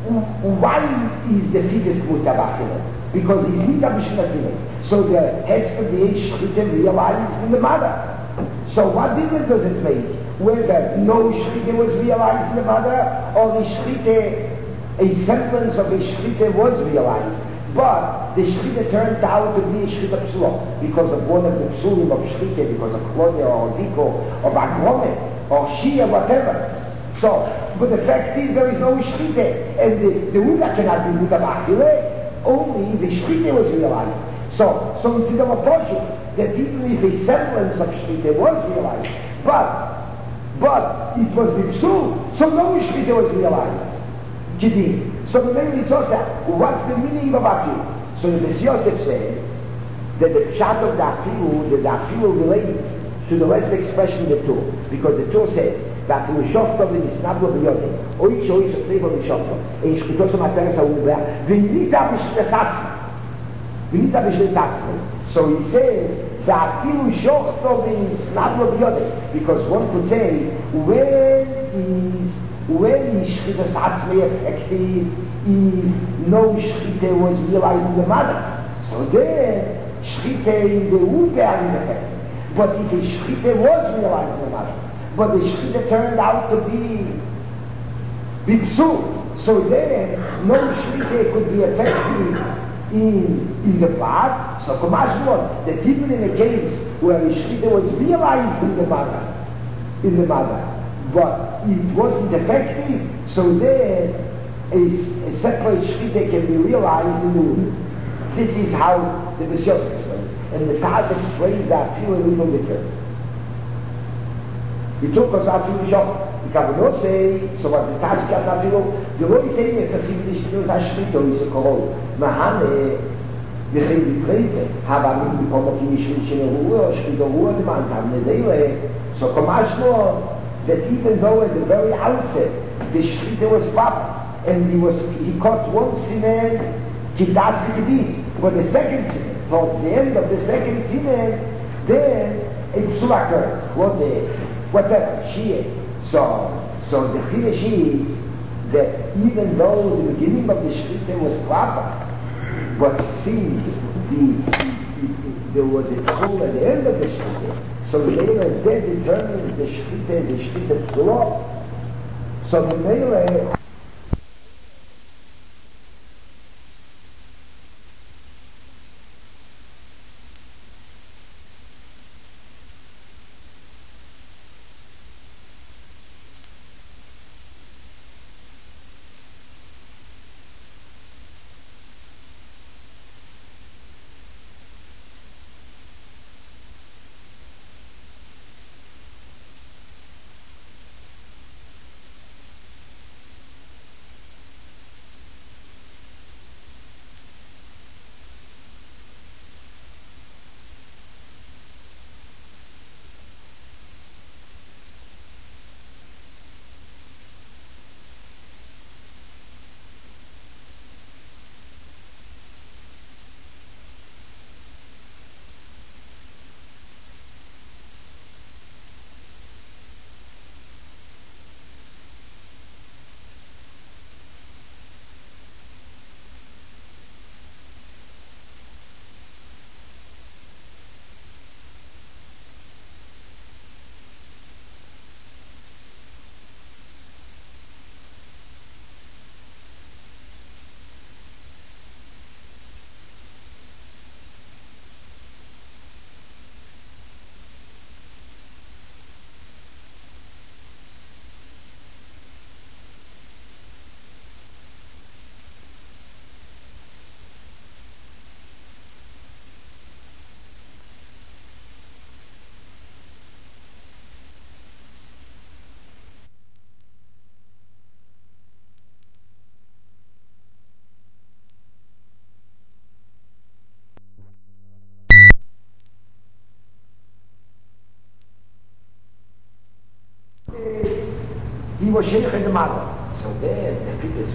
why is the fetus mutabachile? Because he's mutabishnasineh. So there has to be a shchita realized in the mother. So what difference does it make whether no shchita was realized in the mother or the shchita, a semblance of a shchita was realized, but the shchita turned out to be a shchita psula because of one of the psulim of shchita, because of Claudia or Diko or Bagrome or Shia, whatever. So, but the fact is there is no shchita, and the, the Uda cannot be mutabachile, only the shchita was realized. So, so it's in the portion that even if a semblance of shchita was realized, but, but it was the psul, so no shchita was realized. Kidin. So the name is also, what's the meaning of afilu? So the Beis Yosef said that the pshat of the afilu, that the afilu relates to the last expression of the two, because the two said that the shofto v'nisnablo v'yodin, oich oich otzeibo v'shofto, ein shchito so materes ha'ubea, v'nita b'shlesatzmi. V'nita b'shlesatzmi. So he says that afilu shofto v'nisnablo v'yodin, because one could say, where is when shchita satzmi effective, if no shchita was realized in the mother, so then shchita in the womb is effective. But if the shchita was realized in the mother, but the shchita turned out to be bipsul, so then no shchita could be effective in in the blood. So Kamashmon, that even in a case where the shchita was realized in the mother, in the mother, but it wasn't effective, so then a, a separate shchita can be realized in the womb. This is how the Beis Yosef explains. And the Taz explains that afilu a little different. He took us afilu shop. He can not say, so what the Taz got afilu, the Lord is saying that the shchita is a shchita, is a kohol. Mahane, v'chei v'preite, hava min b'komot in yishrin ruah, shchita ruah demand, have nezele. So Kamashmon, that even though at the very outset the shchita was proper and he was he caught one siman kitat v'kidin, but the second siman, towards the end of the second siman, then a psul occurred, whatever, shia. So, so the chiddush is that even though the beginning of the shchita was proper, but since the, the, the, there was a psul at the end of the shchita, so the Meila then determines the shchita, the shchita psula. So the Meila he was sheikh in the mother. So then the fetus